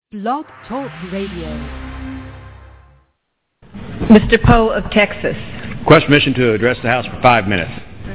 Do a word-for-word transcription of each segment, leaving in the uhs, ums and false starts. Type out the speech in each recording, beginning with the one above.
Blog Talk Radio. Mister Poe of Texas. Request permission to address the House for five minutes.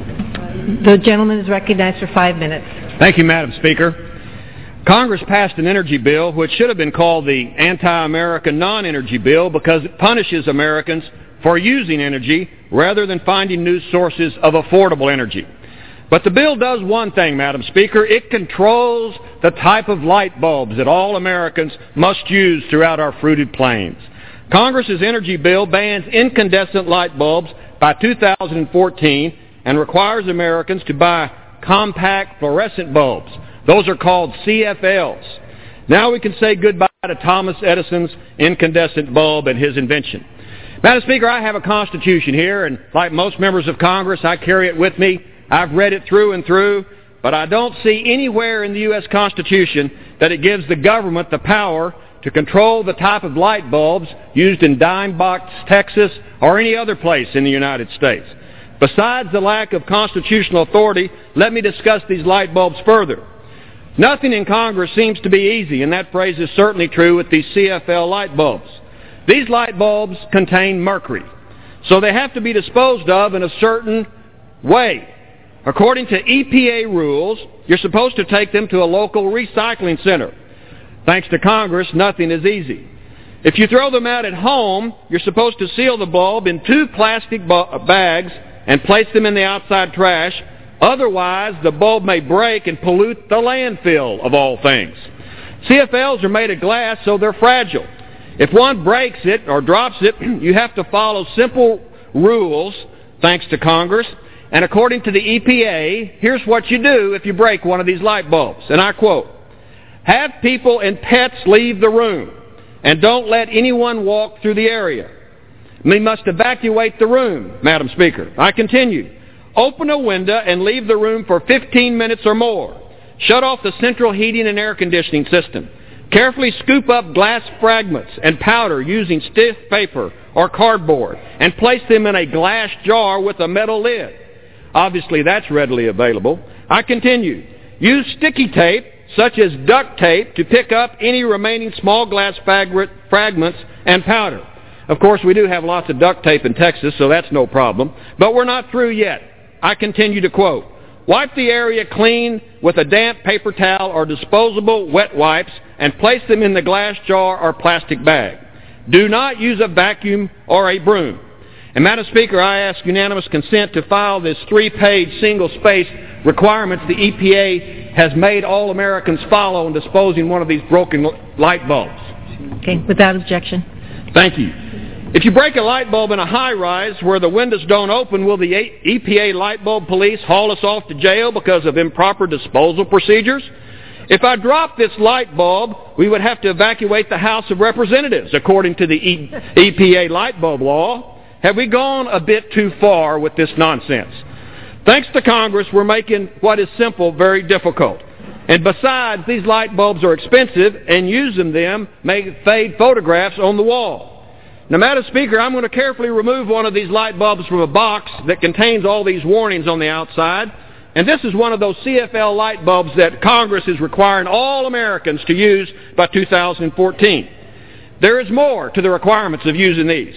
The gentleman is recognized for five minutes. Thank you, Madam Speaker. Congress passed an energy bill which should have been called the Anti-American Non-Energy Bill because it punishes Americans for using energy rather than finding new sources of affordable energy. But the bill does one thing, Madam Speaker. It controls the type of light bulbs that all Americans must use throughout our fruited plains. Congress's energy bill bans incandescent light bulbs by two thousand fourteen and requires Americans to buy compact fluorescent bulbs. Those are called C F Ls. Now we can say goodbye to Thomas Edison's incandescent bulb and his invention. Madam Speaker, I have a Constitution here, and like most members of Congress, I carry it with me. I've read it through and through, but I don't see anywhere in the U S Constitution that it gives the government the power to control the type of light bulbs used in Dime Box, Texas, or any other place in the United States. Besides the lack of constitutional authority, let me discuss these light bulbs further. Nothing in Congress seems to be easy, and that phrase is certainly true with these C F L light bulbs. These light bulbs contain mercury, so they have to be disposed of in a certain way. According to E P A rules, you're supposed to take them to a local recycling center. Thanks to Congress, nothing is easy. If you throw them out at home, you're supposed to seal the bulb in two plastic bu- bags and place them in the outside trash. Otherwise, the bulb may break and pollute the landfill, of all things. C F Ls are made of glass, so they're fragile. If one breaks it or drops it, you have to follow simple rules, thanks to Congress. And according to the E P A, here's what you do if you break one of these light bulbs. And I quote, "Have people and pets leave the room, and don't let anyone walk through the area. We must evacuate the room, Madam Speaker." I continue. "Open a window and leave the room for fifteen minutes or more. Shut off the central heating and air conditioning system. Carefully scoop up glass fragments and powder using stiff paper or cardboard and place them in a glass jar with a metal lid." Obviously, that's readily available. I continue. "Use sticky tape, such as duct tape, to pick up any remaining small glass fragments and powder." Of course, we do have lots of duct tape in Texas, so that's no problem. But we're not through yet. I continue to quote, "Wipe the area clean with a damp paper towel or disposable wet wipes and place them in the glass jar or plastic bag. Do not use a vacuum or a broom." And Madam Speaker, I ask unanimous consent to file this three-page single-space requirements the E P A has made all Americans follow in disposing one of these broken light bulbs. Okay, without objection. Thank you. If you break a light bulb in a high-rise where the windows don't open, will the E P A light bulb police haul us off to jail because of improper disposal procedures? If I drop this light bulb, we would have to evacuate the House of Representatives, according to the E P A light bulb law. Have we gone a bit too far with this nonsense? Thanks to Congress, we're making what is simple very difficult. And besides, these light bulbs are expensive, and using them may fade photographs on the wall. Now, Madam Speaker, I'm going to carefully remove one of these light bulbs from a box that contains all these warnings on the outside. And this is one of those C F L light bulbs that Congress is requiring all Americans to use by two thousand fourteen. There is more to the requirements of using these.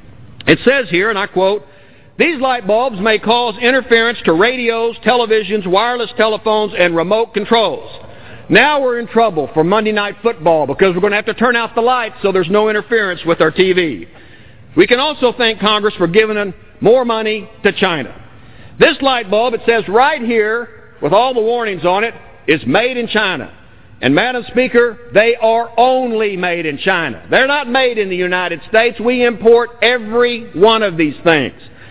It says here, and I quote, "These light bulbs may cause interference to radios, televisions, wireless telephones, and remote controls." Now we're in trouble for Monday Night Football because we're going to have to turn out the lights so there's no interference with our T V. We can also thank Congress for giving them more money to China. This light bulb, it says right here, with all the warnings on it, is made in China. And Madam Speaker, they are only made in China. They're not made in the United States. We import every one of these things.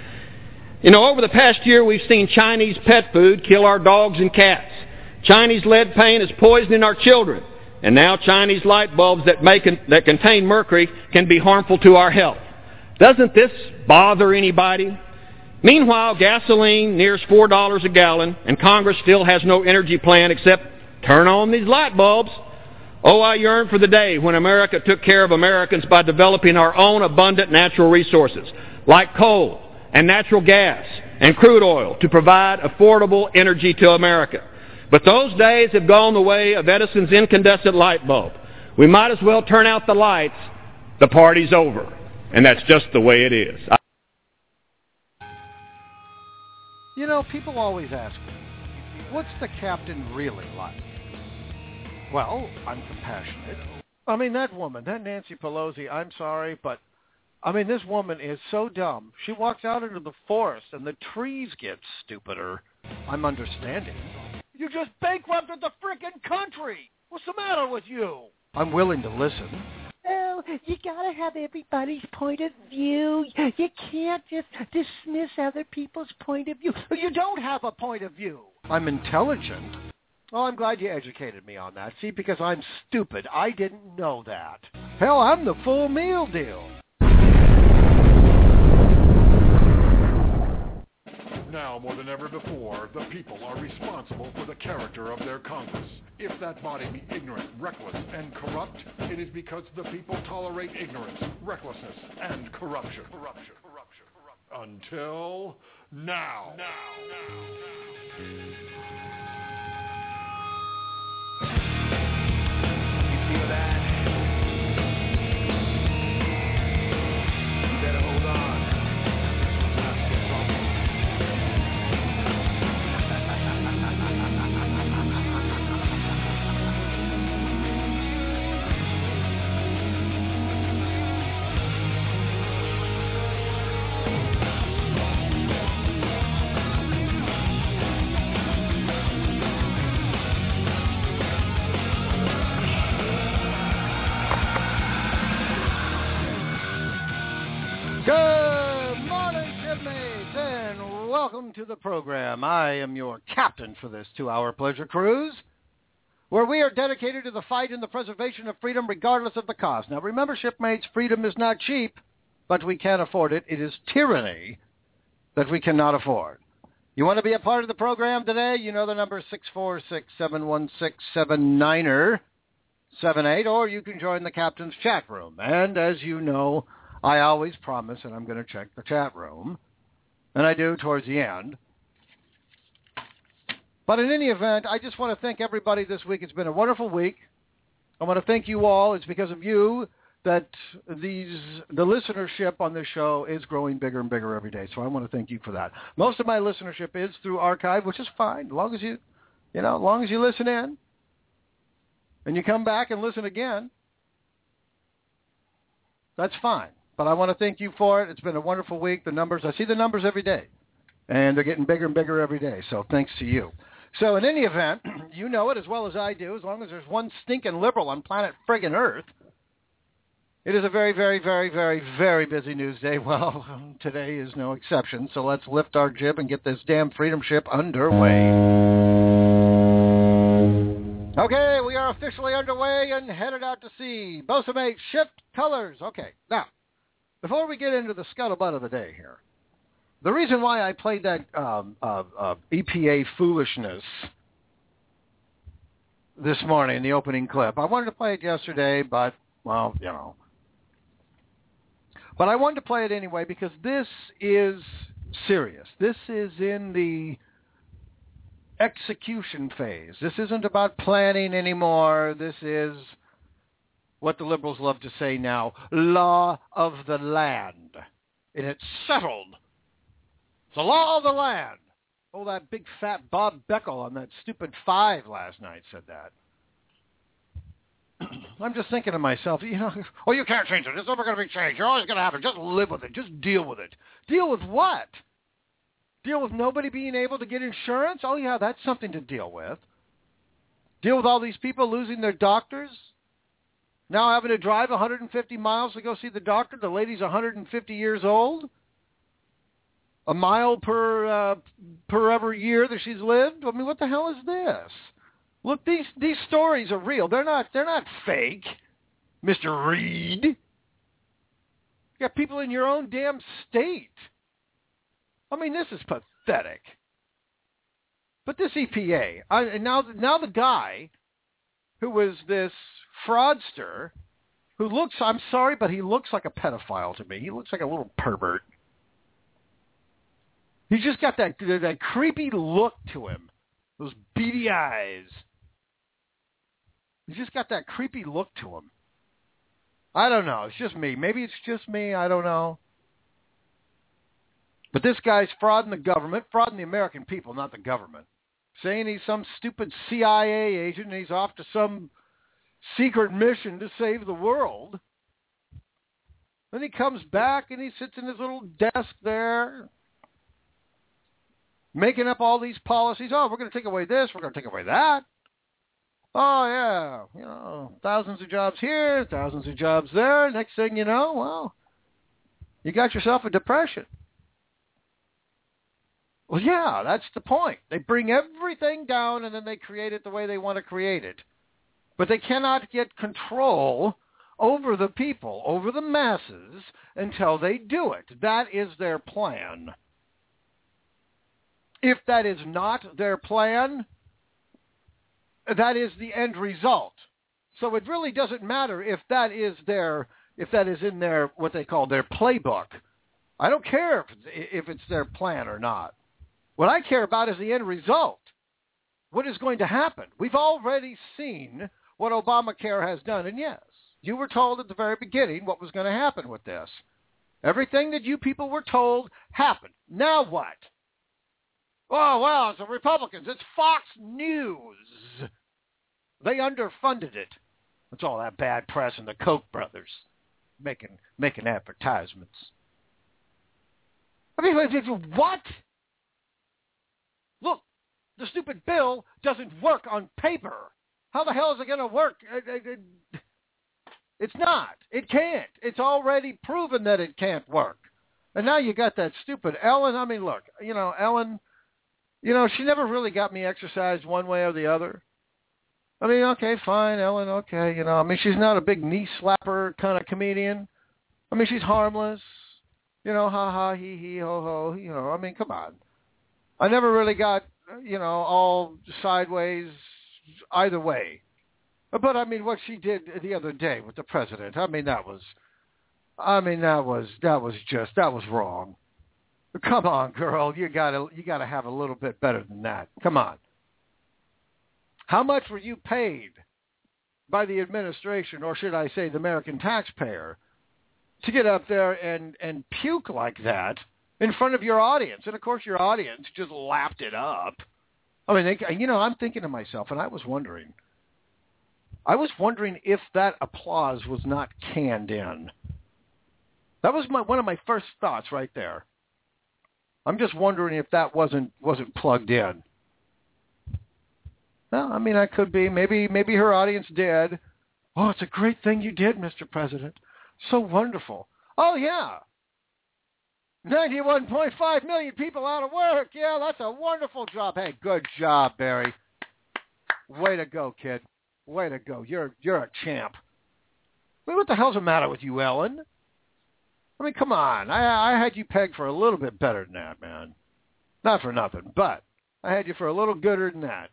You know, over the past year, we've seen Chinese pet food kill our dogs and cats. Chinese lead paint is poisoning our children. And now Chinese light bulbs that, make, that contain mercury can be harmful to our health. Doesn't this bother anybody? Meanwhile, gasoline nears four dollars a gallon, and Congress still has no energy plan except turn on these light bulbs. Oh, I yearn for the day when America took care of Americans by developing our own abundant natural resources, like coal and natural gas and crude oil, to provide affordable energy to America. But those days have gone the way of Edison's incandescent light bulb. we might as well turn out the lights. The party's over. And that's just the way it is. You know, people always ask me, what's the captain really like? Well, I'm compassionate. I mean, that woman, that Nancy Pelosi, I'm sorry, but, I mean, this woman is so dumb. She walks out into the forest and the trees get stupider. I'm understanding. You just bankrupted the frickin' country. What's the matter with you? I'm willing to listen. Oh, you gotta have everybody's point of view. You can't just dismiss other people's point of view. You don't have a point of view. I'm intelligent. Oh, I'm glad you educated me on that. See, because I'm stupid. I didn't know that. Hell, I'm the full meal deal. Now more than ever before, the people are responsible for the character of their Congress. If that body be ignorant, reckless, and corrupt, it is because the people tolerate ignorance, recklessness, and corruption. Corruption. Corruption. Corruption. Until now. Now. Now. Now. You feel that? You better hold on. Welcome to the program. I am your captain for this two-hour pleasure cruise, where we are dedicated to the fight and the preservation of freedom regardless of the cost. Now remember, shipmates, freedom is not cheap, but we can afford it. It is tyranny that we cannot afford. You want to be a part of the program today? You know the number six four six, seven one six, seven nine seven eight, or you can join the captain's chat room. And as you know, I always promise that I'm going to check the chat room. And I do towards the end. But in any event, I just want to thank everybody this week. It's been a wonderful week. I want to thank you all. It's because of you that these the listenership on this show is growing bigger and bigger every day. So I want to thank you for that. Most of my listenership is through archive, which is fine, as long as you, you know, as long as you listen in and you come back and listen again. That's fine. But I want to thank you for it. It's been a wonderful week. The numbers, I see the numbers every day, and they're getting bigger and bigger every day. So thanks to you. So in any event, you know it as well as I do. As long as there's one stinking liberal on planet friggin' Earth, it is a very, very, very, very, very busy news day. Well, today is no exception. So let's lift our jib and get this damn freedom ship underway. Okay, we are officially underway and headed out to sea. Bosun mate, shift colors. Okay, now. Before we get into the scuttlebutt of the day here, the reason why I played that um, uh, uh, E P A foolishness this morning, the opening clip, I wanted to play it yesterday, but, well, you know. But I wanted to play it anyway because this is serious. This is in the execution phase. This isn't about planning anymore. This is what the liberals love to say now, law of the land. And it's settled. It's the law of the land. Oh, that big fat Bob Beckel on that stupid five last night said that. I'm just thinking to myself, you know, oh, you can't change it. It's never going to be changed. You're always going to have it. Just live with it. Just deal with it. Deal with what? Deal with nobody being able to get insurance? Oh, yeah, that's something to deal with. Deal with all these people losing their doctors? Now having to drive one hundred fifty miles to go see the doctor. The lady's one hundred fifty years old. A mile per uh, per every year that she's lived. I mean, what the hell is this? Look, these these stories are real. They're not they're not fake, Mister Reed. You got people in your own damn state. I mean, this is pathetic. But this E P A, I, and now now the guy who was this fraudster, who looks, I'm sorry, but he looks like a pedophile to me. He looks like a little pervert. He's just got that that creepy look to him, those beady eyes. He's just got that creepy look to him. I don't know. It's just me. Maybe it's just me. I don't know. But this guy's frauding the government, frauding the American people, not the government. Saying he's some stupid C I A agent and he's off to some secret mission to save the world. Then he comes back and he sits in his little desk there, making up all these policies. Oh, we're going to take away this. We're going to take away that. Oh, yeah, you know, thousands of jobs here, thousands of jobs there. Next thing you know, well, you got yourself a depression. Well, yeah, that's the point. They bring everything down and then they create it the way they want to create it. But they cannot get control over the people, over the masses, until they do it. That is their plan. If that is not their plan, that is the end result. So it really doesn't matter if that is their, if that is in their, what they call their playbook. I don't care if it's, if it's their plan or not. What I care about is the end result. What is going to happen? We've already seen what Obamacare has done. And yes, you were told at the very beginning what was going to happen with this. Everything that you people were told happened. Now what? Oh, well, it's the Republicans. It's Fox News. They underfunded it. It's all that bad press and the Koch brothers making making advertisements. I mean, what? Look, the stupid bill doesn't work on paper. How the hell is it going to work? It's not. It can't. It's already proven that it can't work. And now you got that stupid Ellen. I mean, look, you know, Ellen, you know, she never really got me exercised one way or the other. I mean, okay, fine, Ellen, okay, you know. I mean, she's not a big knee slapper kind of comedian. I mean, she's harmless. You know, ha ha, he he, ho ho, you know. I mean, come on. I never really got, you know, all sideways either way. But, I mean, what she did the other day with the president, I mean, that was, I mean, that was, that was just, that was wrong. Come on, girl, you gotta, you gotta have a little bit better than that. Come on. How much were you paid by the administration, or should I say the American taxpayer, to get up there and, and puke like that in front of your audience? And, of course, your audience just lapped it up. I mean, they, you know, I'm thinking to myself, and I was wondering, I was wondering if that applause was not canned in. That was my, one of my first thoughts right there. I'm just wondering if that wasn't wasn't plugged in. Well, I mean, I could be. Maybe maybe her audience did. Oh, it's a great thing you did, Mister President. So wonderful. Oh, yeah. ninety-one point five million people out of work. Yeah, that's a wonderful job. Hey, good job, Barry. Way to go, kid. Way to go. You're you're a champ. I mean, what the hell's the matter with you, Ellen? I mean, come on. I, I had you pegged for a little bit better than that, man. Not for nothing, but I had you for a little gooder than that.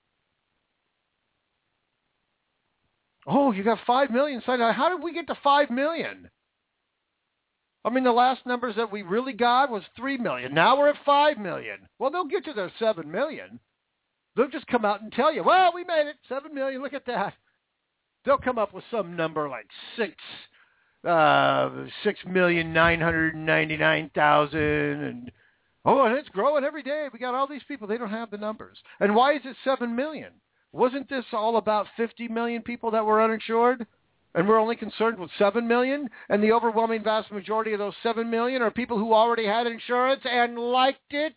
Oh, you got five million signed up. How did we get to five million? I mean, the last numbers that we really got was three million. Now we're at five million. Well, they'll get to their seven million. They'll just come out and tell you, well, we made it, seven million, look at that. They'll come up with some number like six, uh, six million nine hundred ninety-nine thousand, and oh, and it's growing every day. We got all these people. They don't have the numbers. And why is it seven million? Wasn't this all about fifty million people that were uninsured? And we're only concerned with seven million? And the overwhelming vast majority of those seven million are people who already had insurance and liked it?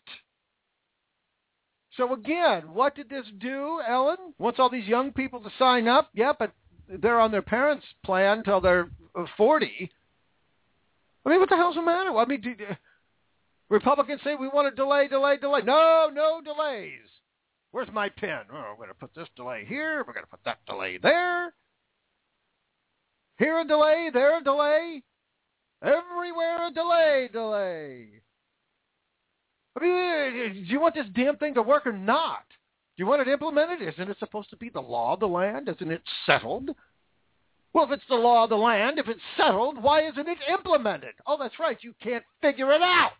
So again, what did this do, Ellen? Wants all these young people to sign up? Yeah, but they're on their parents' plan until they're forty. I mean, what the hell's the matter? I mean, do, Republicans say we want to delay, delay, delay. No, no delays. Where's my pen? Oh, we're going to put this delay here. We're going to put that delay there. Here a delay, there a delay. Everywhere a delay, delay. I mean, do you want this damn thing to work or not? Do you want it implemented? Isn't it supposed to be the law of the land? Isn't it settled? Well, if it's the law of the land, if it's settled, why isn't it implemented? Oh, that's right. You can't figure it out.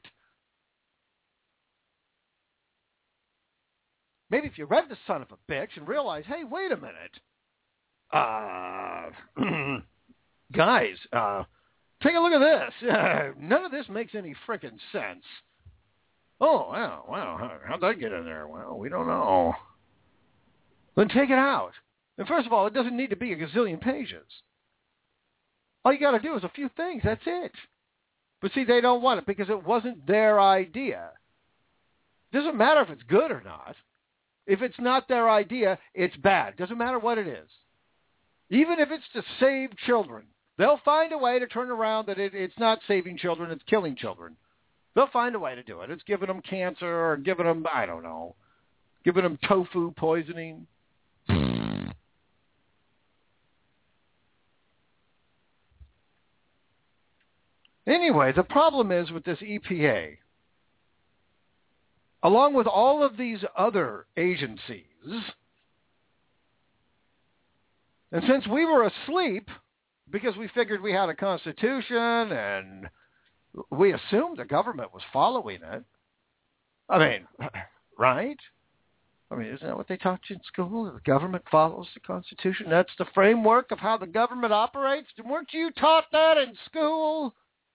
Maybe if you read the son of a bitch and realize, hey, wait a minute. uh, guys, uh, take a look at this. Uh, none of this makes any frickin' sense. Oh, wow, wow, how'd that get in there? Well, we don't know. Then take it out. And first of all, it doesn't need to be a gazillion pages. All you got to do is a few things. That's it. But see, they don't want it because it wasn't their idea. Doesn't matter if it's good or not. If it's not their idea, it's bad. Doesn't matter what it is. Even if it's to save children, they'll find a way to turn around that it, it's not saving children, it's killing children. They'll find a way to do it. It's giving them cancer or giving them, I don't know, giving them tofu poisoning. Anyway, the problem is with this E P A, along with all of these other agencies, and since we were asleep because we figured we had a constitution and we assumed the government was following it, I mean, right? I mean, isn't that what they taught you in school? The government follows the Constitution. That's the framework of how the government operates. Weren't you taught that in school?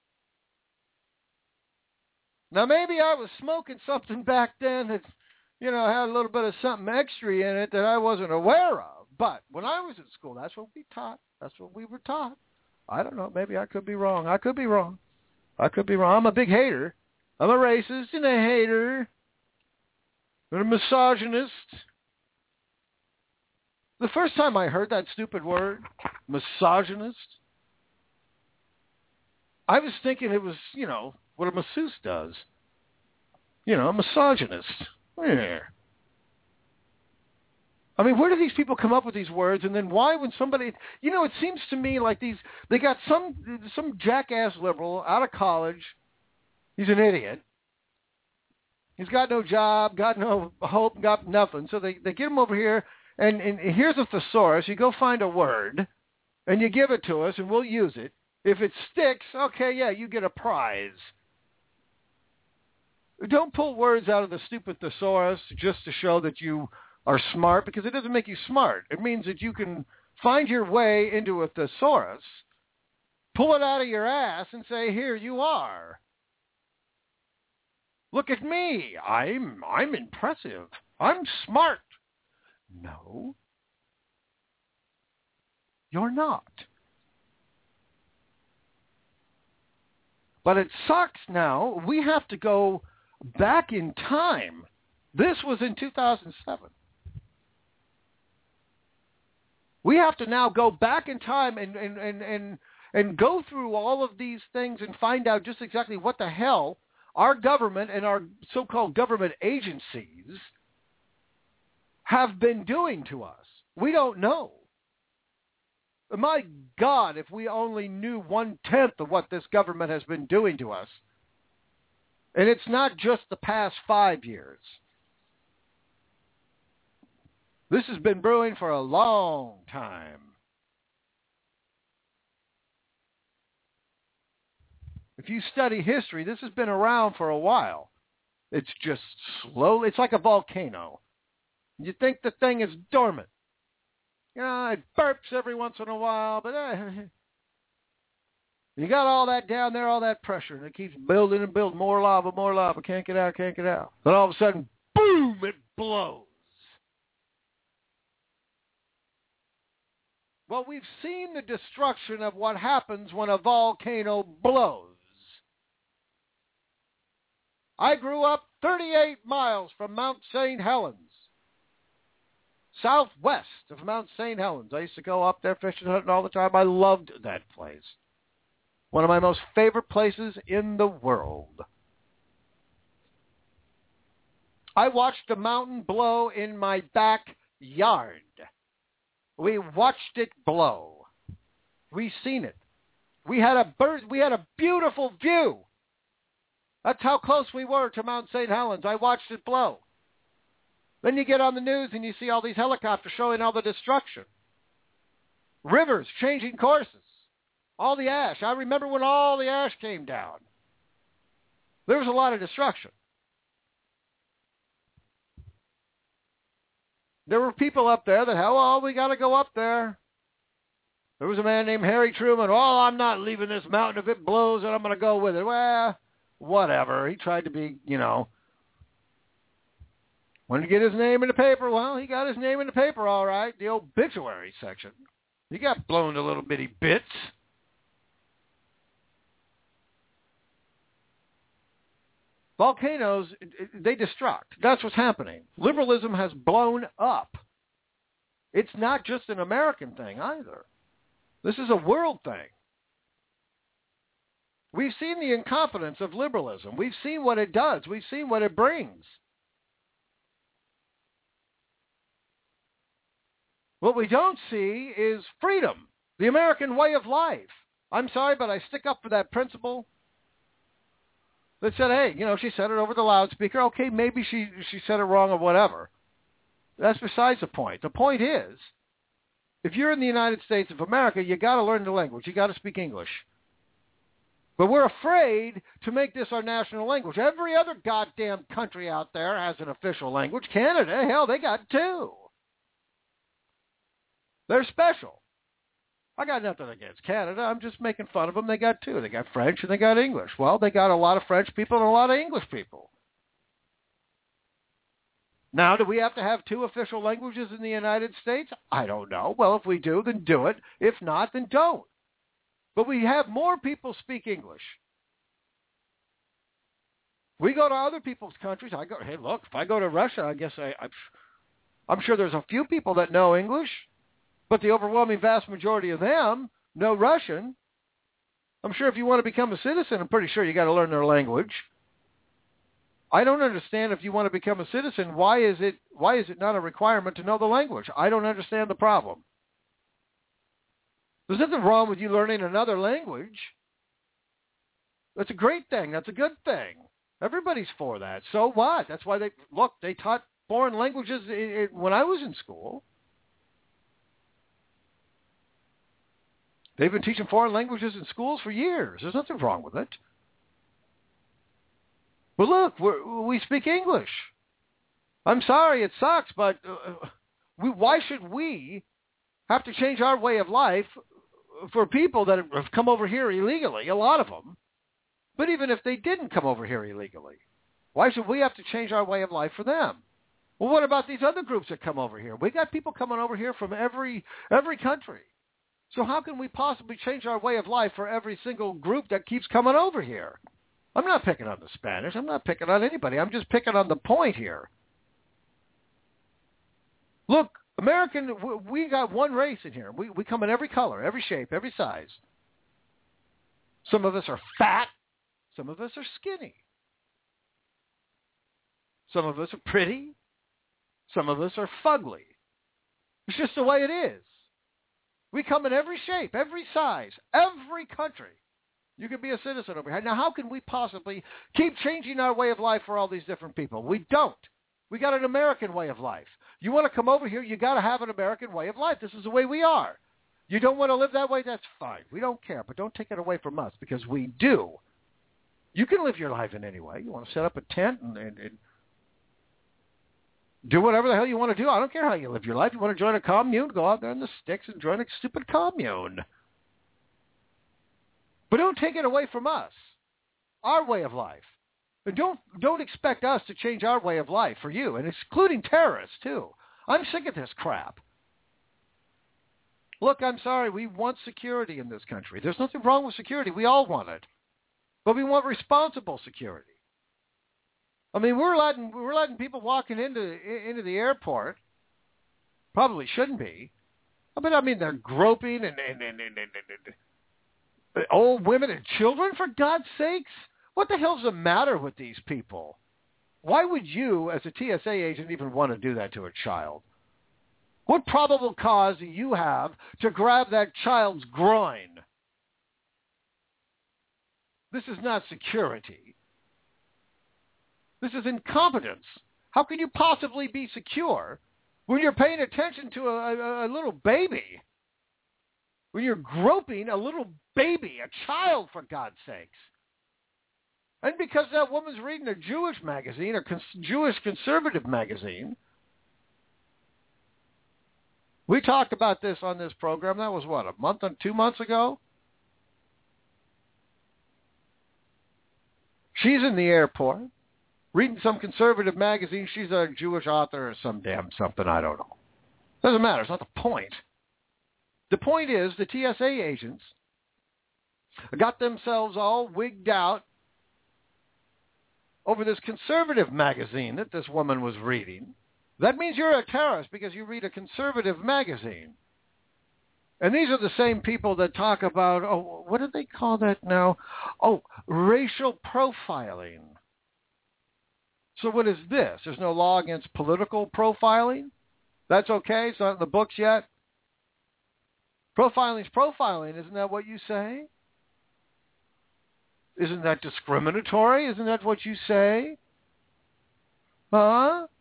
Now, maybe I was smoking something back then that, you know, had a little bit of something extra in it that I wasn't aware of. But when I was in school, that's what we taught. That's what we were taught. I don't know. Maybe I could be wrong. I could be wrong. I could be wrong. I'm a big hater. I'm a racist and a hater. And a misogynist. The first time I heard that stupid word, misogynist, I was thinking it was, you know, what a masseuse does. You know, a misogynist. Yeah. I mean, where do these people come up with these words? And then why when somebody, you know, it seems to me like these, they got some some jackass liberal out of college. He's an idiot. He's got no job, got no hope, got nothing. So they, they get him over here, and, and here's a thesaurus. You go find a word, and you give it to us, and we'll use it. If it sticks, okay, yeah, you get a prize. Don't pull words out of the stupid thesaurus just to show that you are smart, because it doesn't make you smart. It means that you can find your way into a thesaurus, pull it out of your ass, and say, here you are. Look at me. I'm I'm impressive. I'm smart. No. You're not. But it sucks now. We have to go back in time. This was in two thousand seven. We have to now go back in time and, and, and, and, and go through all of these things and find out just exactly what the hell our government and our so-called government agencies have been doing to us. We don't know. My God, if we only knew one-tenth of what this government has been doing to us. And it's not just the past five years. This has been brewing for a long time. If you study history, this has been around for a while. It's just slowly, it's like a volcano. You think the thing is dormant. You know, it burps every once in a while, but uh, you got all that down there, all that pressure, and it keeps building and building, more lava, more lava, can't get out, can't get out. Then all of a sudden, boom, it blows. Well, we've seen the destruction of what happens when a volcano blows. I grew up thirty-eight miles from Mount Saint Helens, southwest of Mount Saint Helens. I used to go up there fishing, hunting all the time. I loved that place. One of my most favorite places in the world. I watched the mountain blow in my backyard. We watched it blow. We seen it. We had a bird. We had a beautiful view. That's how close we were to Mount Saint Helens. I watched it blow. Then you get on the news and you see all these helicopters showing all the destruction. Rivers changing courses. All the ash. I remember when all the ash came down. There was a lot of destruction. There were people up there that, oh, well, we got to go up there. There was a man named Harry Truman. Oh, I'm not leaving this mountain if it blows, and I'm going to go with it. Well, whatever. He tried to be, you know, wanted to get his name in the paper. Well, he got his name in the paper, all right, the obituary section. He got blown to little bitty bits. Volcanoes, they destruct. That's what's happening. Liberalism has blown up. It's not just an American thing either. This is a world thing. We've seen the incompetence of liberalism. We've seen what it does. We've seen what it brings. What we don't see is freedom, the American way of life. I'm sorry, but I stick up for that principle that said, hey, you know, she said it over the loudspeaker. Okay, maybe she, she said it wrong or whatever. That's besides the point. The point is, if you're in the United States of America, you got to learn the language. You got to speak English. But we're afraid to make this our national language. Every other goddamn country out there has an official language. Canada, hell, they got two. They're special. I got nothing against Canada. I'm just making fun of them. They got two. They got French and they got English. Well, they got a lot of French people and a lot of English people. Now, do we have to have two official languages in the United States? I don't know. Well, if we do, then do it. If not, then don't. But we have more people speak English. We go to other people's countries. I go, hey, look, if I go to Russia, I guess I, I'm, I'm sure there's a few people that know English, but the overwhelming vast majority of them know Russian. I'm sure if you want to become a citizen, I'm pretty sure you got to learn their language. I don't understand if you want to become a citizen, why is it why is it not a requirement to know the language? I don't understand the problem. There's nothing wrong with you learning another language. That's a great thing. That's a good thing. Everybody's for that. So what? That's why they, look, they taught foreign languages when I was in school. They've been teaching foreign languages in schools for years. There's nothing wrong with it. But look, we're, we speak English. I'm sorry, it sucks, but uh, we, why should we have to change our way of life for people that have come over here illegally, a lot of them? But even if they didn't come over here illegally, why should we have to change our way of life for them? Well, what about these other groups that come over here? We got people coming over here from every every country. So how can we possibly change our way of life for every single group that keeps coming over here? I'm not picking on the Spanish. I'm not picking on anybody. I'm just picking on the point here. Look, American, we got one race in here. We, we come in every color, every shape, every size. Some of us are fat. Some of us are skinny. Some of us are pretty. Some of us are fugly. It's just the way it is. We come in every shape, every size, every country. You can be a citizen over here. Now, how can we possibly keep changing our way of life for all these different people? We don't. We got an American way of life. You want to come over here, you got to have an American way of life. This is the way we are. You don't want to live that way? That's fine. We don't care, but don't take it away from us because we do. You can live your life in any way. You want to set up a tent and, and, and do whatever the hell you want to do. I don't care how you live your life. You want to join a commune? Go out there in the sticks and join a stupid commune. But don't take it away from us, our way of life. And don't don't expect us to change our way of life for you, and excluding terrorists, too. I'm sick of this crap. Look, I'm sorry, we want security in this country. There's nothing wrong with security. We all want it. But we want responsible security. I mean, we're letting, we're letting people walking into, into the airport, probably shouldn't be. But I mean, they're groping and, and, and, and, and, and old women and children, for God's sakes. What the hell's the matter with these people? Why would you, as a T S A agent, even want to do that to a child? What probable cause do you have to grab that child's groin? This is not security. This is incompetence. How can you possibly be secure when you're paying attention to a, a, a little baby? When you're groping a little baby, a child, for God's sakes. And because that woman's reading a Jewish magazine, a cons- Jewish conservative magazine, We talked about this on this program. That was, what, a month and two months ago? She's in the airport, reading some conservative magazine. She's a Jewish author or some damn something, I don't know. Doesn't matter. It's not the point. The point is the T S A agents got themselves all wigged out over this conservative magazine that this woman was reading. That means you're a terrorist because you read a conservative magazine. And these are the same people that talk about, oh, what do they call that now? Oh, racial profiling. So what is this? There's no law against political profiling? That's okay? It's not in the books yet? Profiling's profiling. Isn't that what you say? Isn't that discriminatory? Isn't that what you say? Huh?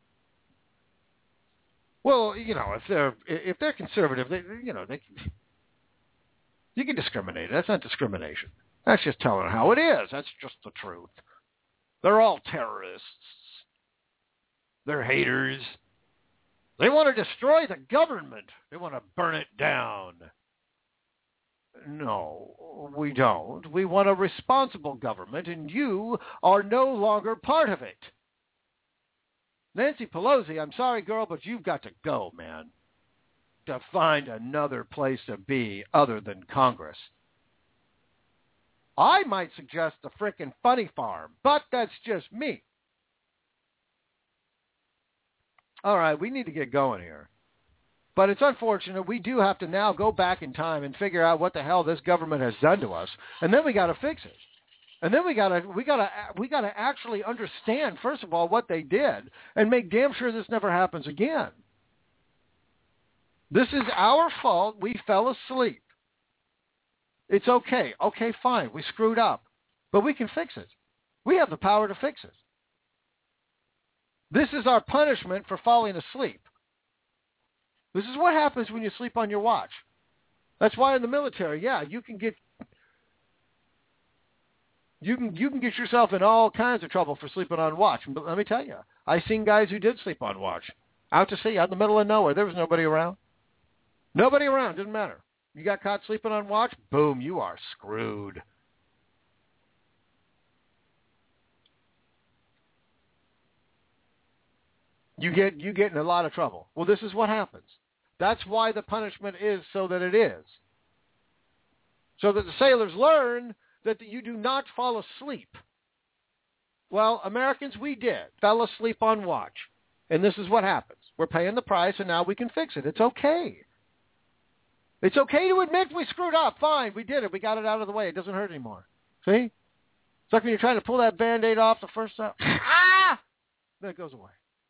Well, you know, if they're if they're conservative, they, you know, they you can discriminate. That's not discrimination. That's just telling how it is. That's just the truth. They're all terrorists. They're haters. They want to destroy the government. They want to burn it down. No, we don't. We want a responsible government, and you are no longer part of it. Nancy Pelosi, I'm sorry, girl, but you've got to go, man, to find another place to be other than Congress. I might suggest the frickin' Funny Farm, but that's just me. All right, we need to get going here. But it's unfortunate. We do have to now go back in time and figure out what the hell this government has done to us, and then we got to fix it. And then we gotta we gotta we gotta actually understand, first of all, what they did, and make damn sure this never happens again. This is our fault. We fell asleep. It's okay. Okay, fine. We screwed up, but we can fix it. We have the power to fix it. This is our punishment for falling asleep. This is what happens when you sleep on your watch. That's why in the military, yeah, you can get. You can you can get yourself in all kinds of trouble for sleeping on watch. But let me tell you, I've seen guys who did sleep on watch. Out to sea, out in the middle of nowhere. There was nobody around. Nobody around. Didn't matter. You got caught sleeping on watch, boom, you are screwed. You get you get in a lot of trouble. Well, this is what happens. That's why the punishment is so that it is. So that the sailors learn that you do not fall asleep. Well, Americans, we did. Fell asleep on watch. And this is what happens. We're paying the price, and now we can fix it. It's okay. It's okay to admit we screwed up. Fine, we did it. We got it out of the way. It doesn't hurt anymore. See? It's like when you're trying to pull that Band-Aid off the first time. Ah! Then it goes away.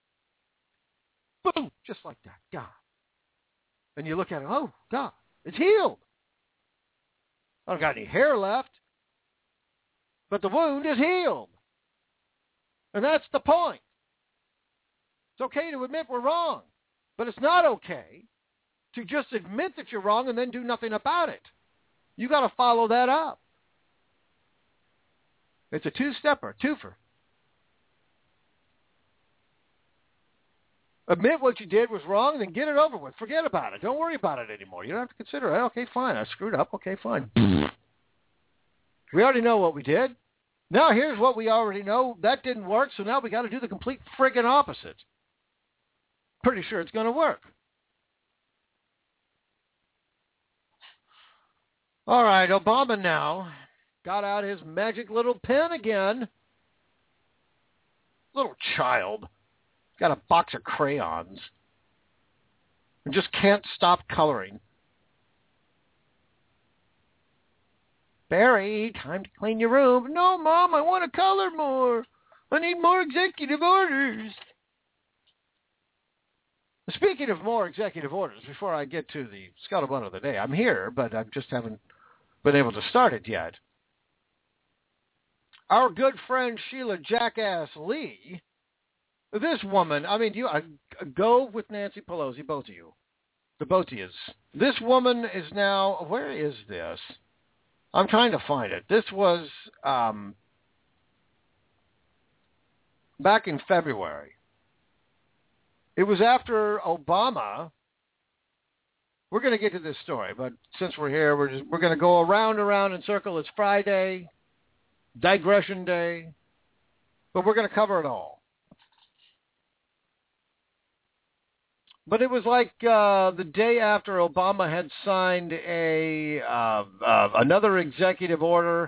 Boom! Just like that. God. And you look at it, oh, God, it's healed. I don't got any hair left. But the wound is healed. And that's the point. It's okay to admit we're wrong. But it's not okay to just admit that you're wrong and then do nothing about it. You got to follow that up. It's a two-stepper, twofer. Admit what you did was wrong, then get it over with. Forget about it. Don't worry about it anymore. You don't have to consider it. Okay, fine. I screwed up. Okay, fine. We already know what we did. Now here's what we already know. That didn't work, so now we got to do the complete friggin' opposite. Pretty sure it's going to work. All right, Obama now got out his magic little pen again. Little child. Got a box of crayons. And just can't stop coloring. Barry, time to clean your room. No, Mom, I want to color more. I need more executive orders. Speaking of more executive orders, before I get to the scuttlebutt of the day, I'm here, but I just haven't been able to start it yet. Our good friend Sheila Jackass Lee, this woman, I mean, you uh, go with Nancy Pelosi, both of you. The both of you. This woman is now, where is this? I'm trying to find it. This was um, back in February. It was after Obama we're going to get to this story, but since we're here, we're just, we're going to go around, around, and circle. It's Friday, digression day, but we're going to cover it all. But it was like uh, the day after Obama had signed a uh, uh, another executive order,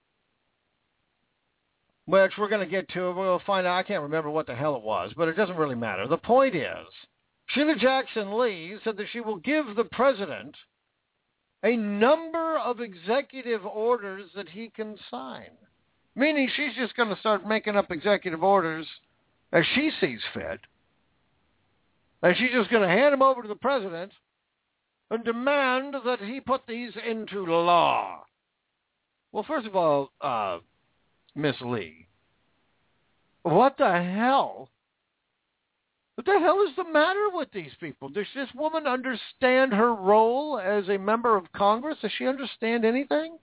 which we're going to get to. We'll find out. I can't remember what the hell it was, but it doesn't really matter. The point is, Sheila Jackson Lee said that she will give the president a number of executive orders that he can sign, meaning she's just going to start making up executive orders as she sees fit. And she's just going to hand them over to the president and demand that he put these into law. Well, first of all, uh, Miss Lee, what the hell? What the hell is the matter with these people? Does this woman understand her role as a member of Congress? Does she understand anything?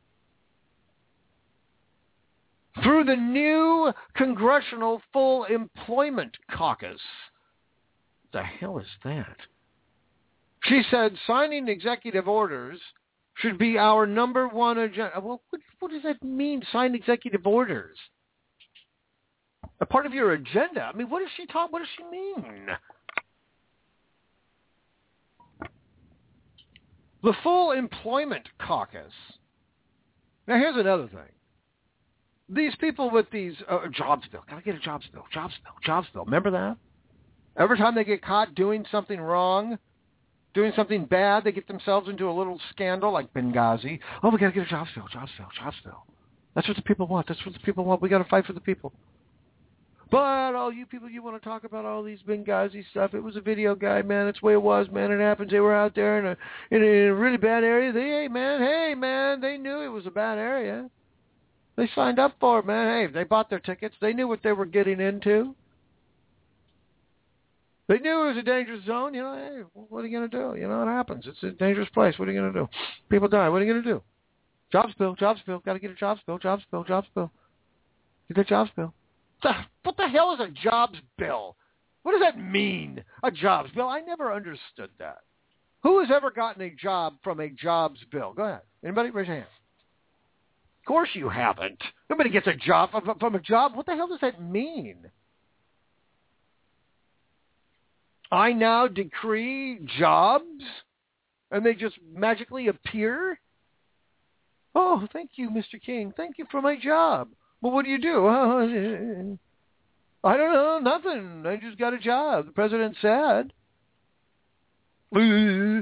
Through the new Congressional Full Employment Caucus. The hell is that? She said signing executive orders should be our number one agenda. Well, what, what does that mean, sign executive orders? A part of your agenda? I mean, what does she talk? What does she mean? The Full Employment Caucus. Now, here's another thing. These people with these uh, jobs bill. Gotta get a jobs bill. Jobs bill. Jobs bill. Remember that? Every time they get caught doing something wrong, doing something bad, they get themselves into a little scandal like Benghazi. Oh, we got to get a jobs bill, jobs bill, jobs bill. That's what the people want. That's what the people want. We got to fight for the people. But all you people, you want to talk about all these Benghazi stuff. It was a video guy, man. That's the way it was, man. It happens. They were out there in a, in a, in a really bad area. They, hey, man, hey, man, they knew it was a bad area. They signed up for it, man. Hey, they bought their tickets. They knew what they were getting into. They knew it was a dangerous zone. You know, hey, what are you going to do? You know, it happens. It's a dangerous place. What are you going to do? People die. What are you going to do? Jobs bill, jobs bill. Got to get a jobs bill, jobs bill, jobs bill. Get a jobs bill. What the hell is a jobs bill? What does that mean, a jobs bill? I never understood that. Who has ever gotten a job from a jobs bill? Go ahead. Anybody? Raise your hand. Of course you haven't. Nobody gets a job from, from a job. What the hell does that mean? I now decree jobs, and they just magically appear? Oh, thank you, Mister King. Thank you for my job. Well, what do you do? Uh, I don't know, nothing. I just got a job. The president said. Uh,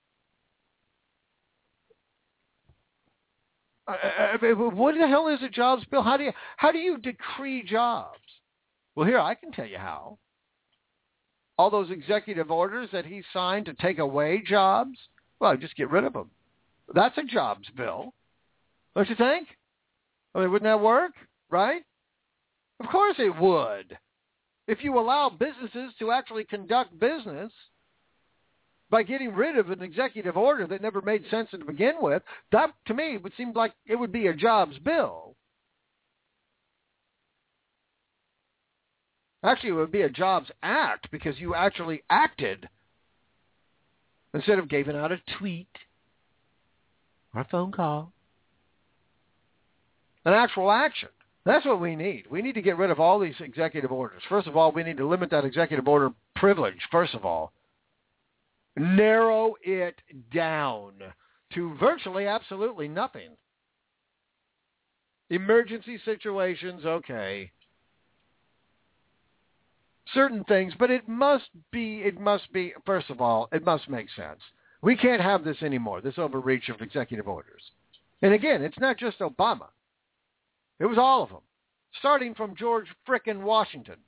I, I, what the hell is a jobs bill? How do you how do you decree jobs? Well, here, I can tell you how. All those executive orders that he signed to take away jobs, well, just get rid of them. That's a jobs bill. Don't you think? I mean, wouldn't that work, right? Of course it would. If you allow businesses to actually conduct business by getting rid of an executive order that never made sense to begin with, that, to me, would seem like it would be a jobs bill. Actually, it would be a jobs act because you actually acted instead of giving out a tweet or a phone call. An actual action. That's what we need. We need to get rid of all these executive orders. First of all, we need to limit that executive order privilege, first of all. Narrow it down to virtually absolutely nothing. Emergency situations, okay. Certain things, but it must be, it must be, first of all, it must make sense. We can't have this anymore, this overreach of executive orders. And again, it's not just Obama. It was all of them, starting from George frickin' Washington.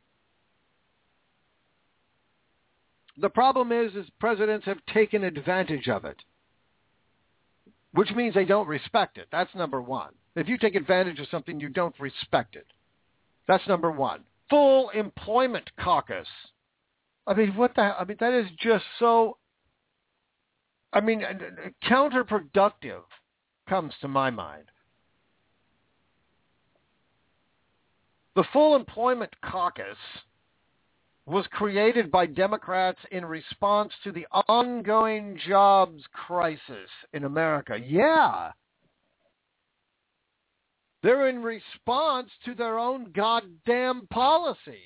The problem is, is presidents have taken advantage of it, which means they don't respect it. That's number one. If you take advantage of something, you don't respect it. That's number one. Full Employment Caucus. I mean, what the hell? I mean, that is just so, I mean, counterproductive comes to my mind. The Full Employment Caucus was created by Democrats in response to the ongoing jobs crisis in America. Yeah. They're in response to their own goddamn policies.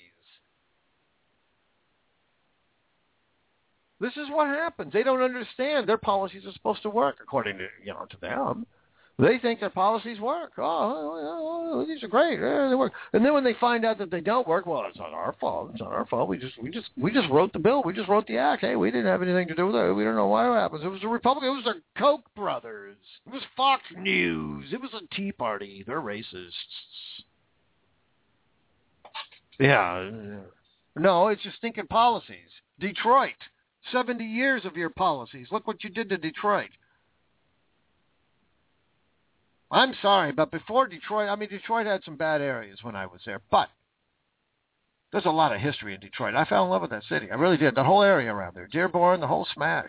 This is what happens. They don't understand their policies are supposed to work according to, you know, to them. They think their policies work. Oh, oh, oh, these are great. Yeah, they work. And then when they find out that they don't work, well, it's not our fault. It's not our fault. We just, we just, we just wrote the bill. We just wrote the act. Hey, we didn't have anything to do with it. We don't know why it happens. It was the Republican. It was the Koch brothers. It was Fox News. It was a Tea Party. They're racists. Yeah. No, it's just stinking policies. Detroit. seventy years of your policies. Look what you did to Detroit. I'm sorry, but before Detroit, I mean, Detroit had some bad areas when I was there, but there's a lot of history in Detroit. I fell in love with that city. I really did. The whole area around there. Dearborn, the whole smash.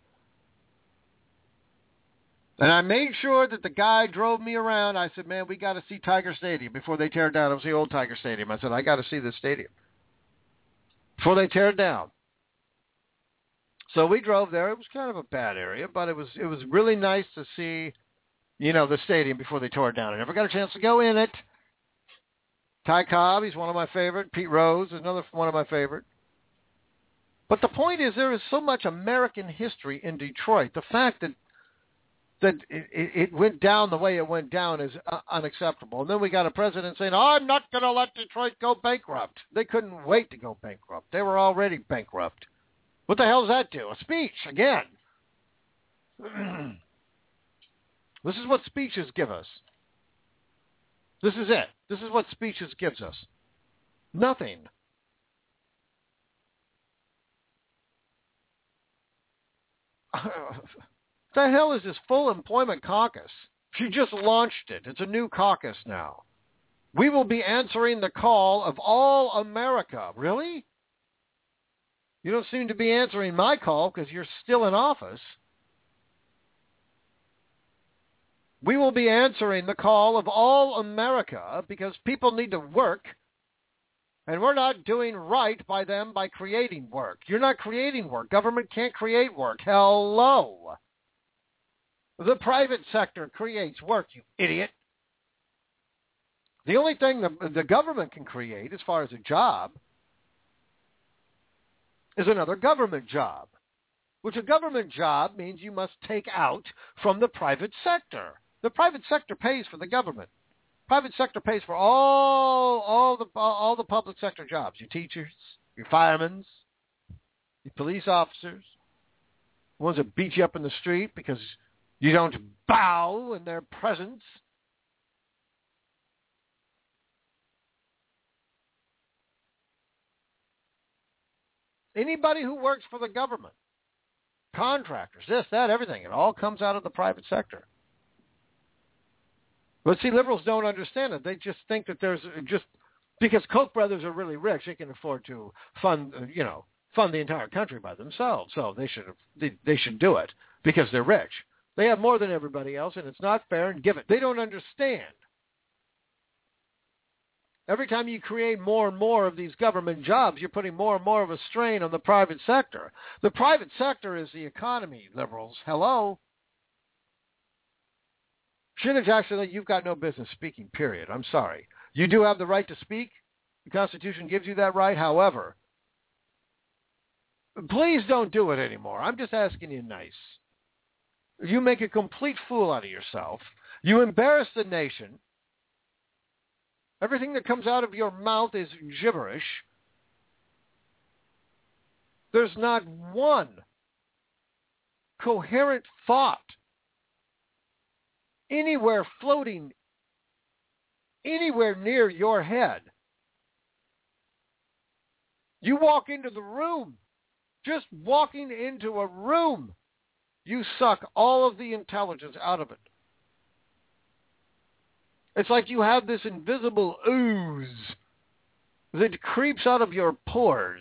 And I made sure that the guy drove me around. I said, man, we got to see Tiger Stadium before they tear it down. It was the old Tiger Stadium. I said, I got to see this stadium before they tear it down. So we drove there. It was kind of a bad area, but it was it was really nice to see, you know, the stadium before they tore it down. I never got a chance to go in it. Ty Cobb, he's one of my favorite. Pete Rose, another one of my favorite. But the point is, there is so much American history in Detroit. The fact that that it, it went down the way it went down is uh, unacceptable. And then we got a president saying, oh, I'm not going to let Detroit go bankrupt. They couldn't wait to go bankrupt. They were already bankrupt. What the hell does that do? A speech, again. This is what speeches give us. This is it. This is what speeches gives us. Nothing. The hell is this full employment caucus? She just launched it. It's a new caucus now. We will be answering the call of all America. Really? You don't seem to be answering my call because you're still in office. We will be answering the call of all America because people need to work, and we're not doing right by them by creating work. You're not creating work. Government can't create work. Hello. The private sector creates work, you idiot. The only thing the, the government can create as far as a job is another government job, which a government job means you must take out from the private sector. The private sector pays for the government. Private sector pays for all all the all the public sector jobs. Your teachers, your firemen, your police officers, the ones that beat you up in the street because you don't bow in their presence. Anybody who works for the government, contractors, this, that, everything, it all comes out of the private sector. But see, liberals don't understand it. They just think that there's just, because Koch brothers are really rich, they can afford to fund, you know, fund the entire country by themselves. So they should they, they should do it because they're rich. They have more than everybody else, and it's not fair, and give it. They don't understand. Every time you create more and more of these government jobs, you're putting more and more of a strain on the private sector. The private sector is the economy, liberals. Hello? Sheila Jackson, you've got no business speaking, period. I'm sorry. You do have the right to speak. The Constitution gives you that right. However, please don't do it anymore. I'm just asking you nice. You make a complete fool out of yourself. You embarrass the nation. Everything that comes out of your mouth is gibberish. There's not one coherent thought anywhere floating anywhere near your head. You walk into the room, just walking into a room, you suck all of the intelligence out of it. It's like you have this invisible ooze that creeps out of your pores.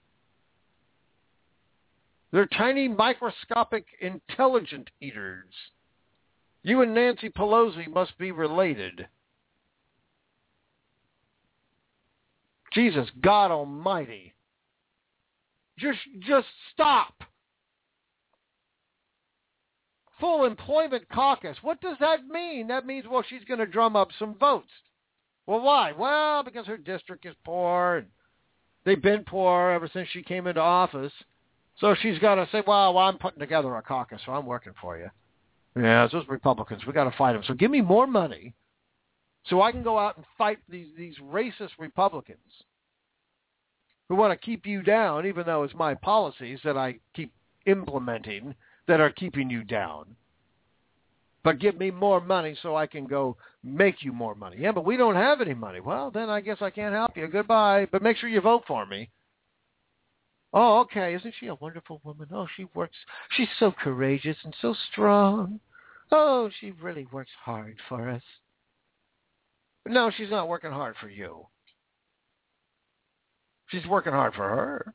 They're tiny, microscopic, intelligent eaters. You and Nancy Pelosi must be related. Jesus, God Almighty. Just, just stop. Full Employment Caucus. What does that mean? That means, well, she's going to drum up some votes. Well, why? Well, because her district is poor, and they've been poor ever since she came into office. So she's got to say, well, well, I'm putting together a caucus, so I'm working for you. Yeah, it's those Republicans. We got to fight them. So give me more money so I can go out and fight these, these racist Republicans who want to keep you down, even though it's my policies that I keep implementing that are keeping you down. But give me more money so I can go make you more money. Yeah, but we don't have any money. Well, then I guess I can't help you. Goodbye. But make sure you vote for me. Oh, okay. Isn't she a wonderful woman? Oh, she works. She's so courageous and so strong. Oh, she really works hard for us. But no, she's not working hard for you. She's working hard for her.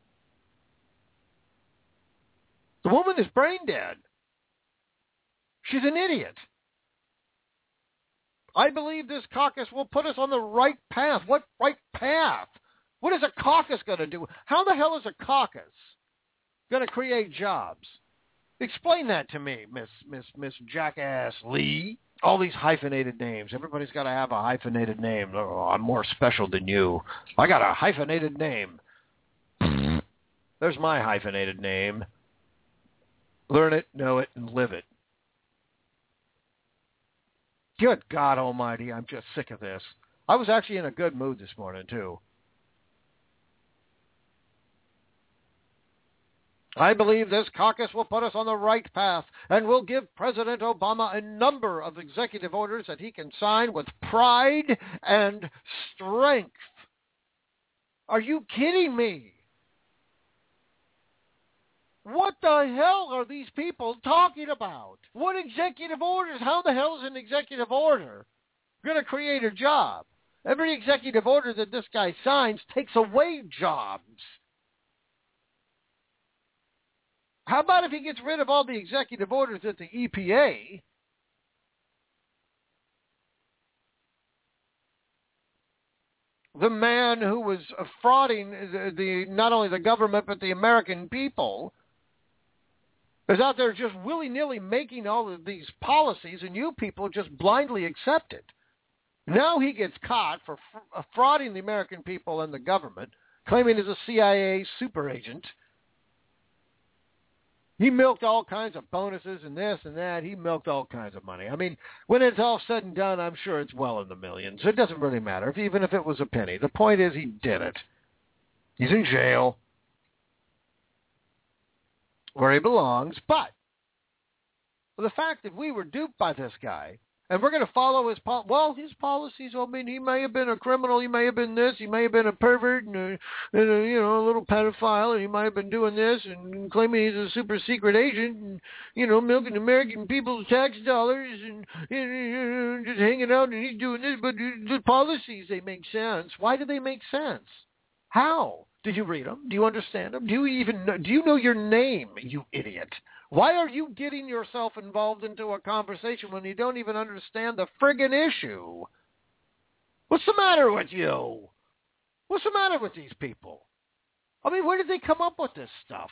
The woman is brain dead. She's an idiot. I believe this caucus will put us on the right path. What right path? What is a caucus going to do? How the hell is a caucus going to create jobs? Explain that to me, Miss Miss Miss Jackass Lee. All these hyphenated names. Everybody's got to have a hyphenated name. Oh, I'm more special than you. I got a hyphenated name. There's my hyphenated name. Learn it, know it, and live it. Good God Almighty, I'm just sick of this. I was actually in a good mood this morning, too. I believe this caucus will put us on the right path and will give President Obama a number of executive orders that he can sign with pride and strength. Are you kidding me? What the hell are these people talking about? What executive orders? How the hell is an executive order going to create a job? Every executive order that this guy signs takes away jobs. How about if he gets rid of all the executive orders at the E P A? The man who was frauding the, the not only the government but the American people is out there just willy-nilly making all of these policies, and you people just blindly accept it. Now he gets caught for fr- frauding the American people and the government, claiming he's a C I A super agent. He milked all kinds of bonuses and this and that. He milked all kinds of money. I mean, when it's all said and done, I'm sure it's well in the millions. It doesn't really matter, if, even if it was a penny. The point is he did it. He's in jail where he belongs. But the fact that we were duped by this guy, and we're going to follow his pol- well, his policies. I mean, he may have been a criminal. He may have been this. He may have been a pervert and, a, and a, you know, a little pedophile. And he might have been doing this and claiming he's a super secret agent and, you know, milking American people's tax dollars and, and, and just hanging out. And he's doing this. But the policies, they make sense. Why do they make sense? How? Did you read them? Do you understand them? Do you even know, do you know your name, you idiot? Why are you getting yourself involved into a conversation when you don't even understand the friggin' issue? What's the matter with you? What's the matter with these people? I mean, where did they come up with this stuff?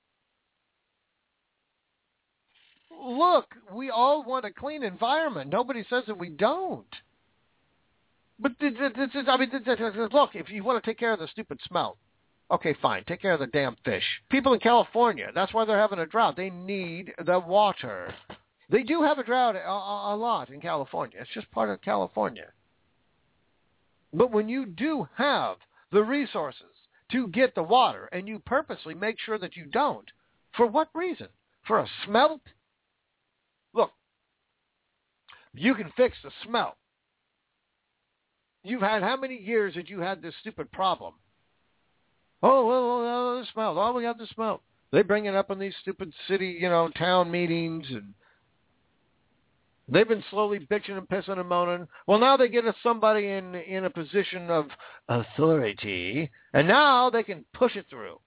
Look, we all want a clean environment. Nobody says that we don't. But this is, I mean, look, if you want to take care of the stupid smelt, okay, fine. Take care of the damn fish. People in California, that's why they're having a drought. They need the water. They do have a drought a, a, a lot in California. It's just part of California. But when you do have the resources to get the water, and you purposely make sure that you don't, for what reason? For a smelt? Look, you can fix the smelt. You've had how many years that you had this stupid problem? Oh, well, well, the smelt. Oh, we got the smelt. They bring it up in these stupid city, you know, town meetings, and they've been slowly bitching and pissing and moaning. Well, now they get us somebody in in a position of authority, and now they can push it through.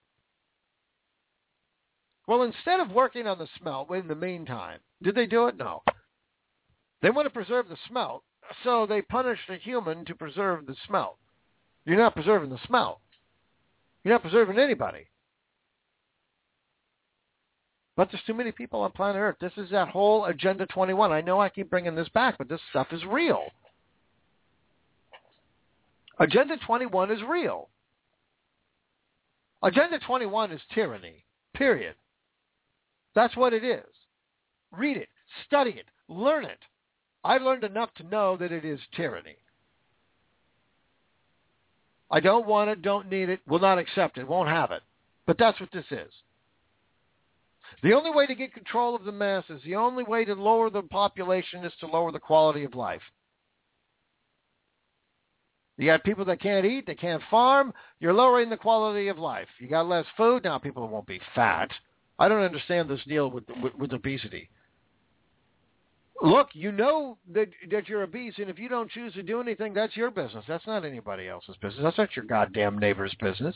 Well, instead of working on the smelt in the meantime, did they do it? No. They want to preserve the smelt, so they punish the human to preserve the smelt. You're not preserving the smelt. You're not preserving anybody. But there's too many people on planet Earth. This is that whole Agenda twenty-one. I know I keep bringing this back, but this stuff is real. Agenda twenty-one is real. Agenda twenty-one is tyranny, period. That's what it is. Read it, study it, learn it. I've learned enough to know that it is tyranny. I don't want it, don't need it, will not accept it, won't have it. But that's what this is. The only way to get control of the masses, the only way to lower the population is to lower the quality of life. You got people that can't eat, they can't farm, you're lowering the quality of life. You got less food, now people won't be fat. I don't understand this deal with, with, with obesity. Look, you know that, that you're obese, and if you don't choose to do anything, that's your business. That's not anybody else's business. That's not your goddamn neighbor's business.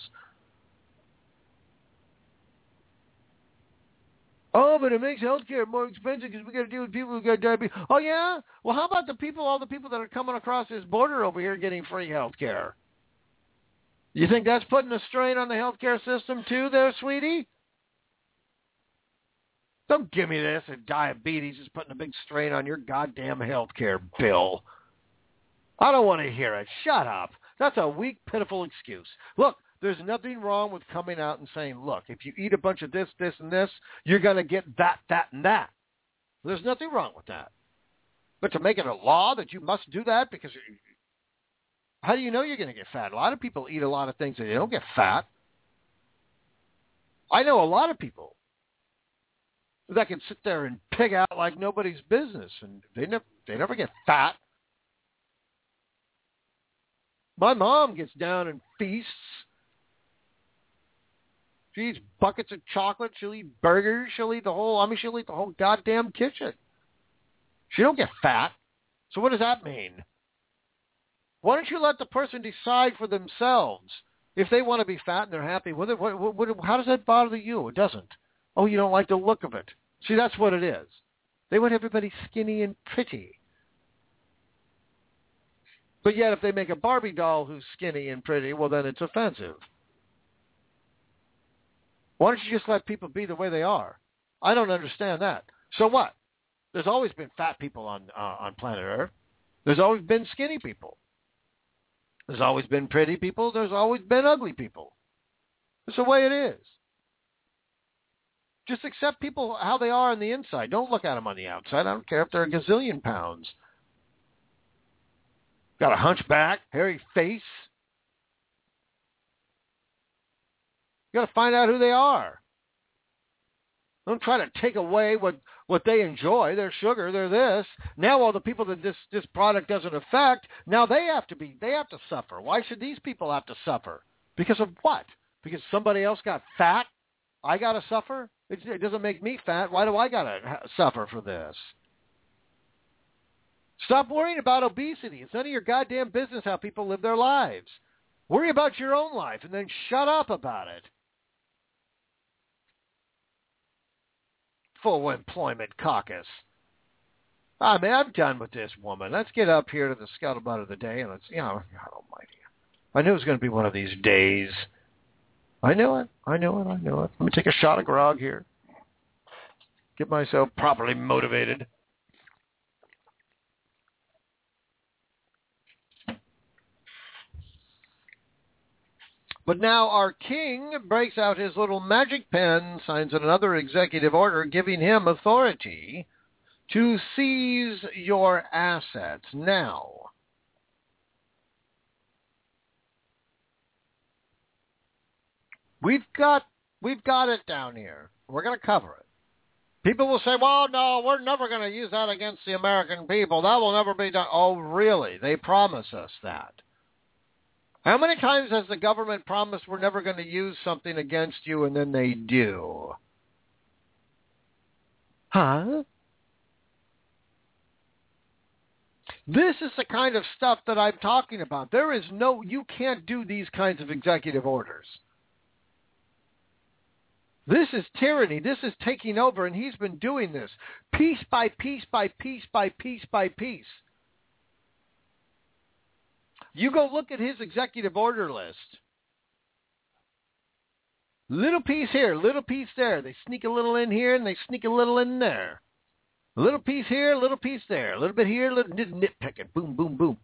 Oh, but it makes healthcare more expensive because we got to deal with people who got diabetes. Oh, yeah? Well, how about the people, all the people that are coming across this border over here getting free healthcare? You think that's putting a strain on the healthcare system too there, sweetie? Don't give me this. And diabetes is putting a big strain on your goddamn healthcare bill. I don't want to hear it. Shut up. That's a weak, pitiful excuse. Look. There's nothing wrong with coming out and saying, look, if you eat a bunch of this, this, and this, you're going to get that, that, and that. There's nothing wrong with that. But to make it a law that you must do that because how do you know you're going to get fat? A lot of people eat a lot of things and they don't get fat. I know a lot of people that can sit there and pig out like nobody's business, and they never, they never get fat. My mom gets down and feasts. She eats buckets of chocolate. She'll eat burgers. She'll eat the whole, I mean, she'll eat the whole goddamn kitchen. She don't get fat. So what does that mean? Why don't you let the person decide for themselves if they want to be fat and they're happy with it? What, what, what, how does that bother you? It doesn't. Oh, you don't like the look of it. See, that's what it is. They want everybody skinny and pretty. But yet if they make a Barbie doll who's skinny and pretty, well, then it's offensive. Why don't you just let people be the way they are? I don't understand that. So what? There's always been fat people on uh, on planet Earth. There's always been skinny people. There's always been pretty people. There's always been ugly people. It's the way it is. Just accept people how they are on the inside. Don't look at them on the outside. I don't care if they're a gazillion pounds. Got a hunchback, hairy face. You got to find out who they are. Don't try to take away what, what they enjoy. They're sugar. They're this. Now all the people that this, this product doesn't affect, now they have to be, they have to suffer. Why should these people have to suffer? Because of what? Because somebody else got fat? I got to suffer? It, it doesn't make me fat. Why do I got to suffer for this? Stop worrying about obesity. It's none of your goddamn business how people live their lives. Worry about your own life and then shut up about it. Full Employment Caucus. I mean, I'm done with this woman. Let's get up here to the scuttlebutt of the day and let's, you know, God almighty. I knew it was going to be one of these days. I knew it. I knew it. I knew it. Let me take a shot of grog here. Get myself properly motivated. But now our king breaks out his little magic pen, signs another executive order giving him authority to seize your assets. Now, we've got we've got it down here. We're going to cover it. People will say, well, no, we're never going to use that against the American people. That will never be done. Oh, really? They promise us that. How many times has the government promised we're never going to use something against you and then they do? Huh? This is the kind of stuff that I'm talking about. There is no, you can't do these kinds of executive orders. This is tyranny. This is taking over, and he's been doing this piece by piece by piece by piece by piece. You go look at his executive order list. Little piece here, little piece there. They sneak a little in here and they sneak a little in there. A little piece here, a little piece there. A little bit here, a little just nitpicking. Boom, boom, boom.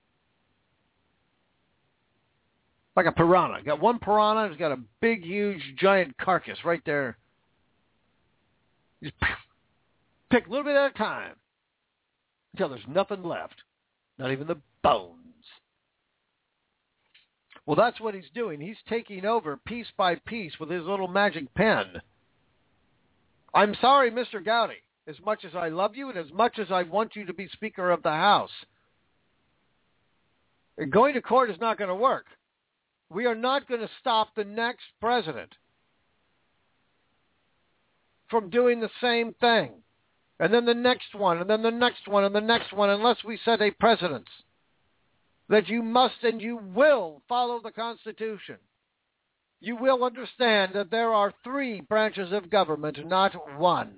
Like a piranha. Got one piranha, it's got a big, huge, giant carcass right there. Just pick a little bit at a time until there's nothing left. Not even the bones. Well, that's what he's doing. He's taking over piece by piece with his little magic pen. I'm sorry, Mister Gowdy, as much as I love you and as much as I want you to be Speaker of the House. Going to court is not going to work. We are not going to stop the next president from doing the same thing. And then the next one, and then the next one, and the next one, unless we set a precedent that you must and you will follow the Constitution. You will understand that there are three branches of government, not one.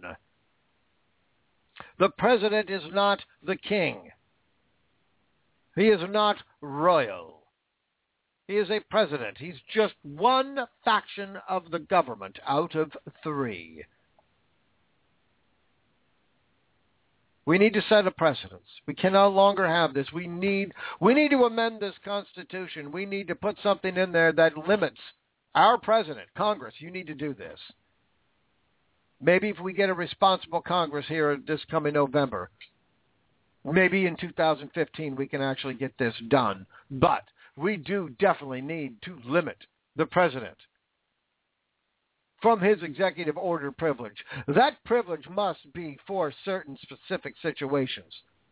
The president is not the king. He is not royal. He is a president. He's just one faction of the government out of three. We need to set a precedent. We can no longer have this. We need we need to amend this Constitution. We need to put something in there that limits our president, Congress. You need to do this. Maybe if we get a responsible Congress here this coming November, maybe in two thousand fifteen we can actually get this done. But we do definitely need to limit the president from his executive order privilege. That privilege must be for certain specific situations.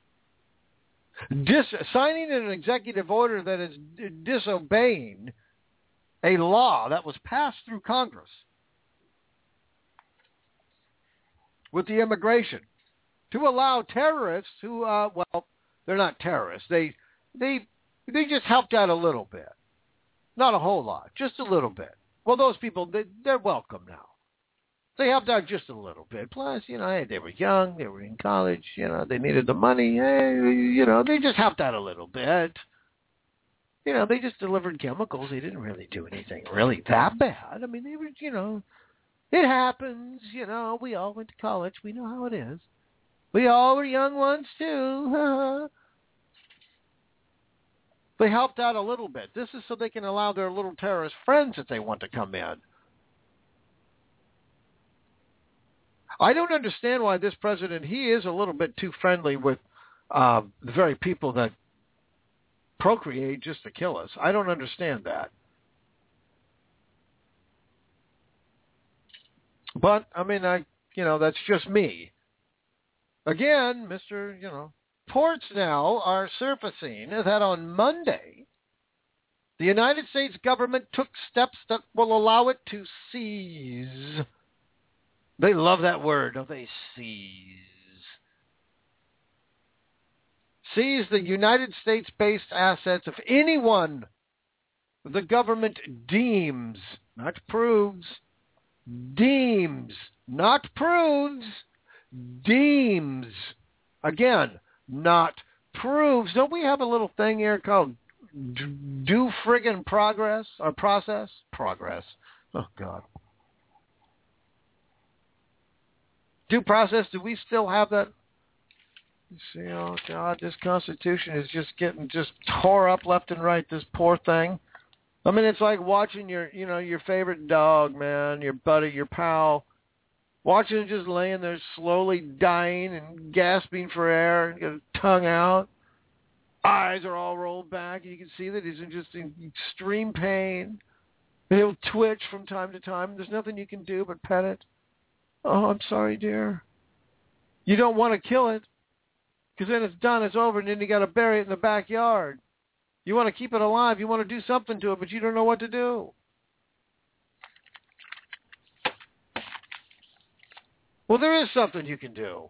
Dis- signing an executive order that is d- disobeying a law that was passed through Congress with the immigration to allow terrorists who, uh, well, they're not terrorists. They, they, they just helped out a little bit. Not a whole lot, just a little bit. Well, those people, they, they're welcome now. They helped out just a little bit. Plus, you know, hey, they were young, they were in college, you know, they needed the money. Hey, you know, they just helped out a little bit. You know, they just delivered chemicals. They didn't really do anything really that bad. I mean, they were, you know, it happens. You know, we all went to college. We know how it is. We all were young ones, too. They helped out a little bit. This is so they can allow their little terrorist friends that they want to come in. I don't understand why this president, he is a little bit too friendly with uh, the very people that procreate just to kill us. I don't understand that. But, I mean, I, you know, that's just me. Again, Mister, you know, reports now are surfacing that on Monday, the United States government took steps that will allow it to seize. They love that word, don't they? Seize. Seize the United States-based assets of anyone the government deems, not proves, deems, not proves, deems. Again, not proves. Don't we have a little thing here called due friggin' progress or process? Progress. Oh, God. Due process, do we still have that? You see, oh, God, this Constitution is just getting just tore up left and right, this poor thing. I mean, it's like watching your, you know, your favorite dog, man, your buddy, your pal, watching it just laying there slowly dying and gasping for air, and got a tongue out. Eyes are all rolled back, and you can see that he's in just in extreme pain. He'll twitch from time to time. There's nothing you can do but pet it. Oh, I'm sorry, dear. You don't want to kill it, because then it's done, it's over, and then you got to bury it in the backyard. You want to keep it alive. You want to do something to it, but you don't know what to do. Well, there is something you can do.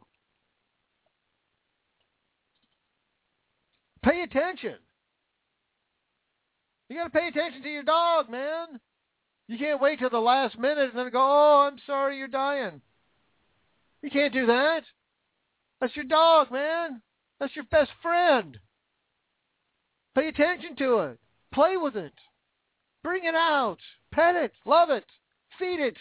Pay attention. You got to pay attention to your dog, man. You can't wait till the last minute and then go, oh, I'm sorry you're dying. You can't do that. That's your dog, man. That's your best friend. Pay attention to it. Play with it. Bring it out. Pet it. Love it. feed it.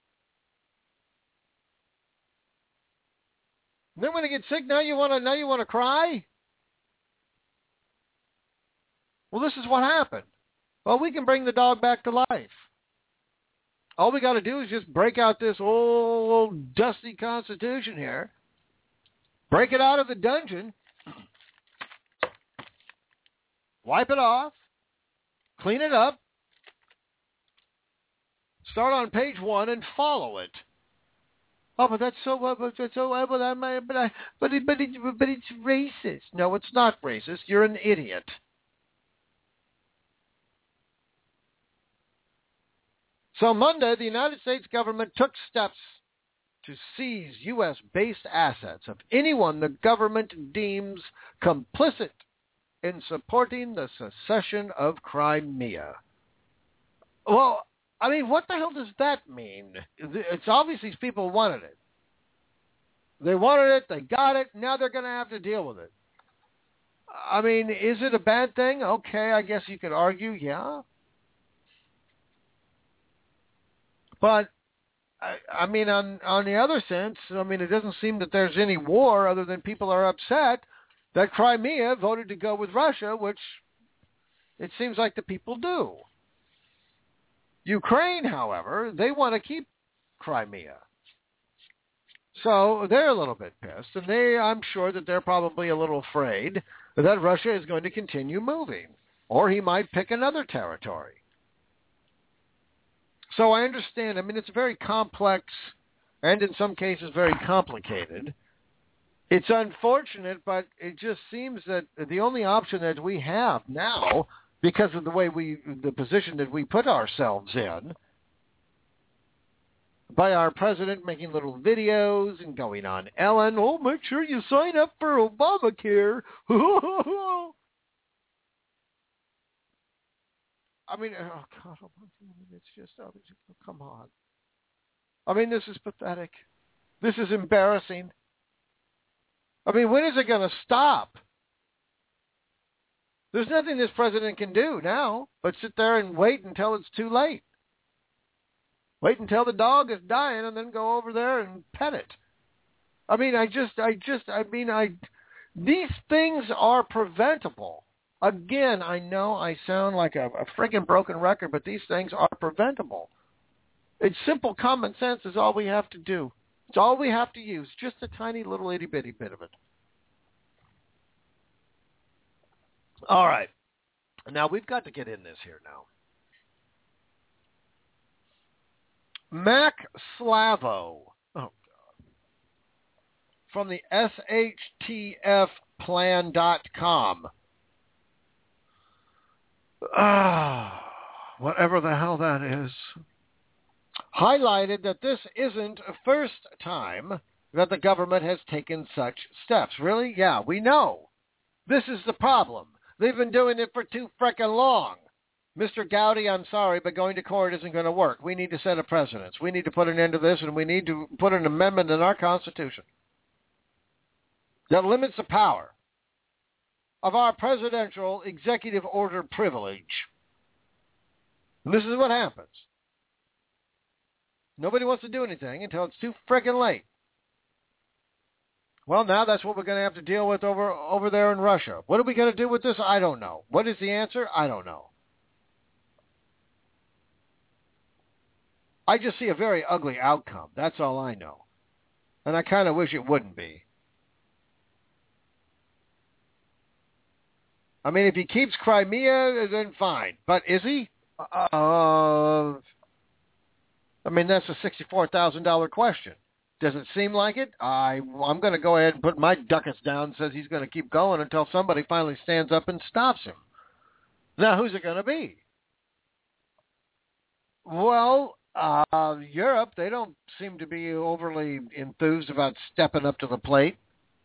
And then when it gets sick, now you want to now you want to cry? Well, this is what happened. Well, we can bring the dog back to life. All we got to do is just break out this old dusty Constitution here, break it out of the dungeon, wipe it off, clean it up, start on page one and follow it. Oh, but that's so, uh, but that's so, uh, but I, but I, but it, but it, but it's racist. No, it's not racist. You're an idiot. So Monday, the United States government took steps to seize U S-based assets of anyone the government deems complicit in supporting the secession of Crimea. Well, I mean, what the hell does that mean? It's obvious these people wanted it. They wanted it, they got it, now they're going to have to deal with it. I mean, is it a bad thing? Okay, I guess you could argue, yeah. But, I, I mean, on, on the other sense, I mean, it doesn't seem that there's any war other than people are upset that Crimea voted to go with Russia, which it seems like the people do. Ukraine, however, they want to keep Crimea. So they're a little bit pissed, and they, I'm sure that they're probably a little afraid that Russia is going to continue moving, or he might pick another territory. So I understand. I mean, it's very complex and in some cases very complicated. It's unfortunate, but it just seems that the only option that we have now, because of the way we, the position that we put ourselves in, by our president making little videos and going on Ellen, oh, make sure you sign up for Obamacare. I mean, oh, God, it's just, oh, come on. I mean, this is pathetic. This is embarrassing. I mean, when is it going to stop? There's nothing this president can do now but sit there and wait until it's too late. Wait until the dog is dying and then go over there and pet it. I mean, I just, I just, I mean, I, these things are preventable. Again, I know I sound like a, a freaking broken record, but these things are preventable. It's simple common sense is all we have to do. It's all we have to use, just a tiny little itty-bitty bit of it. All right. Now, we've got to get in this here now. Mac Slavo, oh God, from the S H T F plan dot com. Ah, whatever the hell that is, highlighted that this isn't the first time that the government has taken such steps. Really? Yeah, we know. This is the problem. They've been doing it for too frickin' long. Mister Gowdy, I'm sorry, but going to court isn't going to work. We need to set a precedent. We need to put an end to this, and we need to put an amendment in our Constitution that limits the power of our presidential executive order privilege. And this is what happens. Nobody wants to do anything until it's too frickin' late. Well, now that's what we're going to have to deal with over, over there in Russia. What are we going to do with this? I don't know. What is the answer? I don't know. I just see a very ugly outcome. That's all I know. And I kind of wish it wouldn't be. I mean, if he keeps Crimea, then fine. But is he? Uh, I mean, that's a sixty-four thousand dollars question. Does it seem like it? I, I'm going to go ahead and put my ducats down and says he's going to keep going until somebody finally stands up and stops him. Now, who's it going to be? Well, uh, Europe, they don't seem to be overly enthused about stepping up to the plate.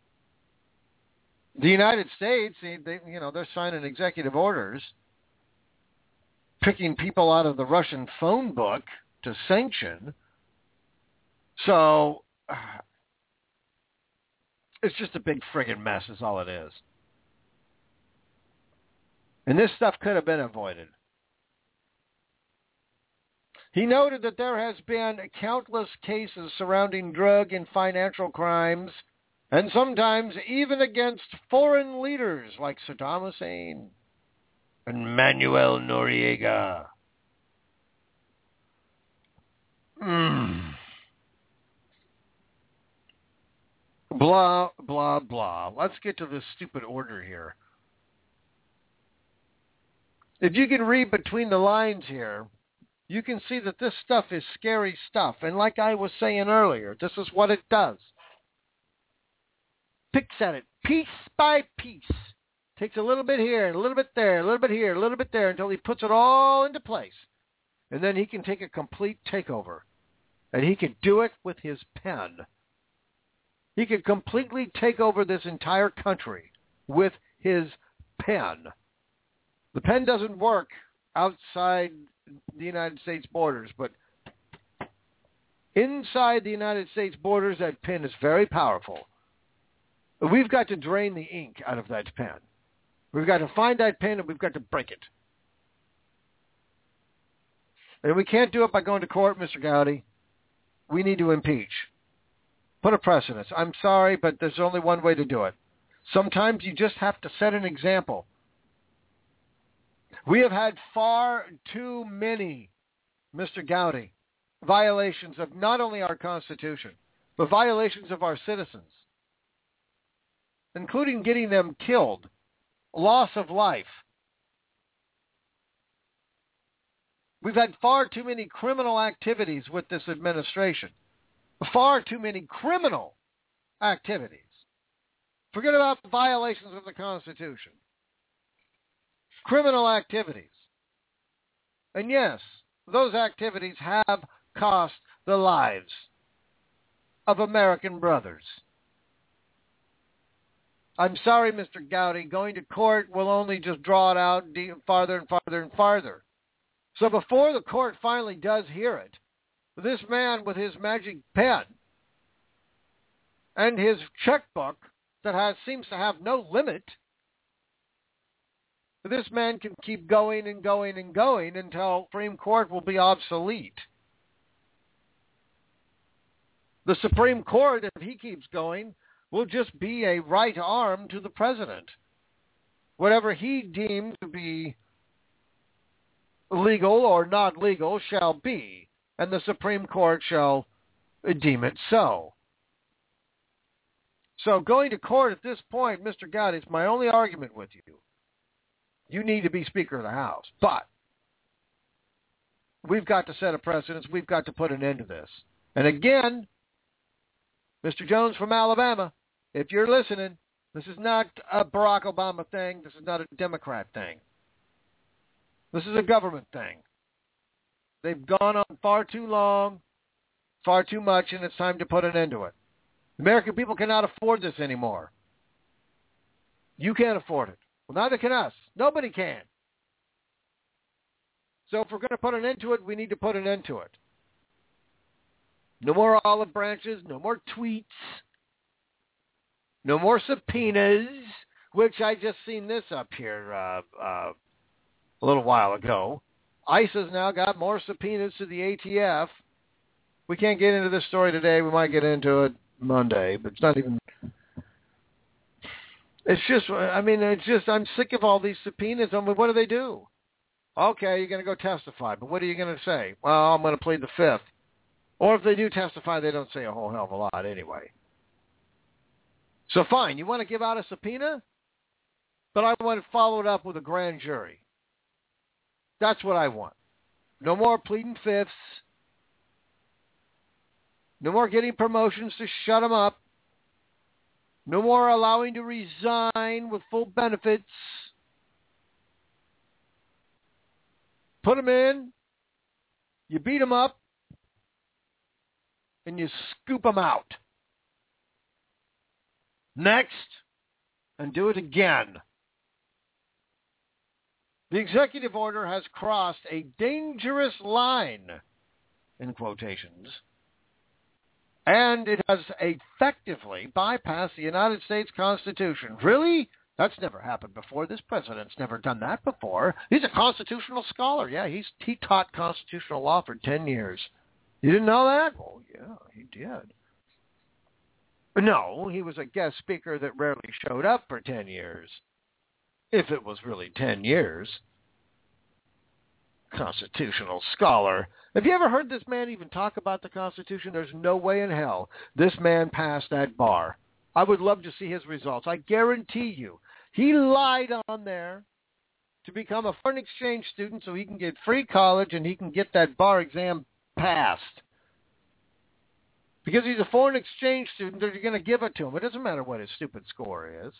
The United States, they, they, you know, they're signing executive orders, picking people out of the Russian phone book to sanction. So uh, it's just a big friggin' mess is all it is. And this stuff could have been avoided. He noted that there has been countless cases surrounding drug and financial crimes, and sometimes even against foreign leaders like Saddam Hussein and Manuel Noriega. Mm. Blah, blah, blah. Let's get to this stupid order here. If you can read between the lines here, you can see that this stuff is scary stuff. And like I was saying earlier, this is what it does. Picks at it piece by piece. Takes a little bit here, a little bit there, a little bit here, a little bit there, until he puts it all into place. And then he can take a complete takeover. And he can do it with his pen. He can completely take over this entire country with his pen. The pen doesn't work outside the United States borders, but inside the United States borders, that pen is very powerful. We've got to drain the ink out of that pen. We've got to find that pen and we've got to break it. And we can't do it by going to court, Mister Gowdy. We need to impeach. Put a precedent. I'm sorry, but there's only one way to do it. Sometimes you just have to set an example. We have had far too many, Mister Gowdy, violations of not only our Constitution, but violations of our citizens, including getting them killed, loss of life. We've had far too many criminal activities with this administration. Far too many criminal activities. Forget about the violations of the Constitution. Criminal activities. And yes, those activities have cost the lives of American brothers. I'm sorry, Mister Gowdy, going to court will only just draw it out farther and farther and farther. So before the court finally does hear it, this man with his magic pen and his checkbook that has seems to have no limit, this man can keep going and going and going until Supreme Court will be obsolete. The Supreme Court, if he keeps going, will just be a right arm to the president. Whatever he deemed to be legal or not legal shall be, and the Supreme Court shall deem it so. So going to court at this point, Mister Gowdy, it's my only argument with you. You need to be Speaker of the House. But we've got to set a precedent. We've got to put an end to this. And again, Mister Jones from Alabama, if you're listening, this is not a Barack Obama thing. This is not a Democrat thing. This is a government thing. They've gone on far too long, far too much, and it's time to put an end to it. American people cannot afford this anymore. You can't afford it. Well, neither can us. Nobody can. So if we're going to put an end to it, we need to put an end to it. No more olive branches, no more tweets, no more subpoenas, which I just seen this up here uh, uh, a little while ago. ICE has now got more subpoenas to the A T F. We can't get into this story today. We might get into it Monday, but it's not even... It's just, I mean, it's just, I'm sick of all these subpoenas. I mean, what do they do? Okay, you're going to go testify, but what are you going to say? Well, I'm going to plead the fifth. Or if they do testify, they don't say a whole hell of a lot anyway. So fine, you want to give out a subpoena? But I want it followed up with a grand jury. That's what I want. No more pleading fifths. No more getting promotions to shut them up. No more allowing to resign with full benefits. Put them in. You beat them up. And you scoop them out. Next. And do it again. The executive order has crossed a dangerous line, in quotations, and it has effectively bypassed the United States Constitution. Really? That's never happened before. This president's never done that before. He's a constitutional scholar. Yeah, he's he taught constitutional law for ten years. You didn't know that? Oh, yeah, he did. No, he was a guest speaker that rarely showed up for ten years. If it was really ten years. Constitutional scholar. Have you ever heard this man even talk about the Constitution? There's no way in hell this man passed that bar. I would love to see his results. I guarantee you. He lied on there to become a foreign exchange student so he can get free college and he can get that bar exam passed. Because he's a foreign exchange student, they're going to give it to him. It doesn't matter what his stupid score is.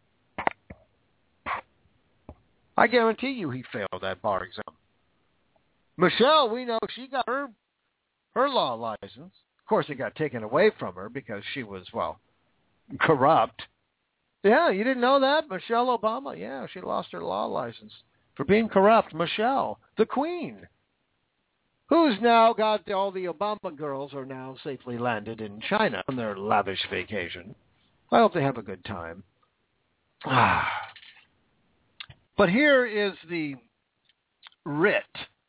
I guarantee you he failed that bar exam. Michelle, we know she got her her law license. Of course, it got taken away from her because she was, well, corrupt. Yeah, you didn't know that? Michelle Obama, yeah, she lost her law license for being corrupt. Michelle, the queen, who's now got the, all the Obama girls are now safely landed in China on their lavish vacation. I hope they have a good time. Ah. But here is the writ.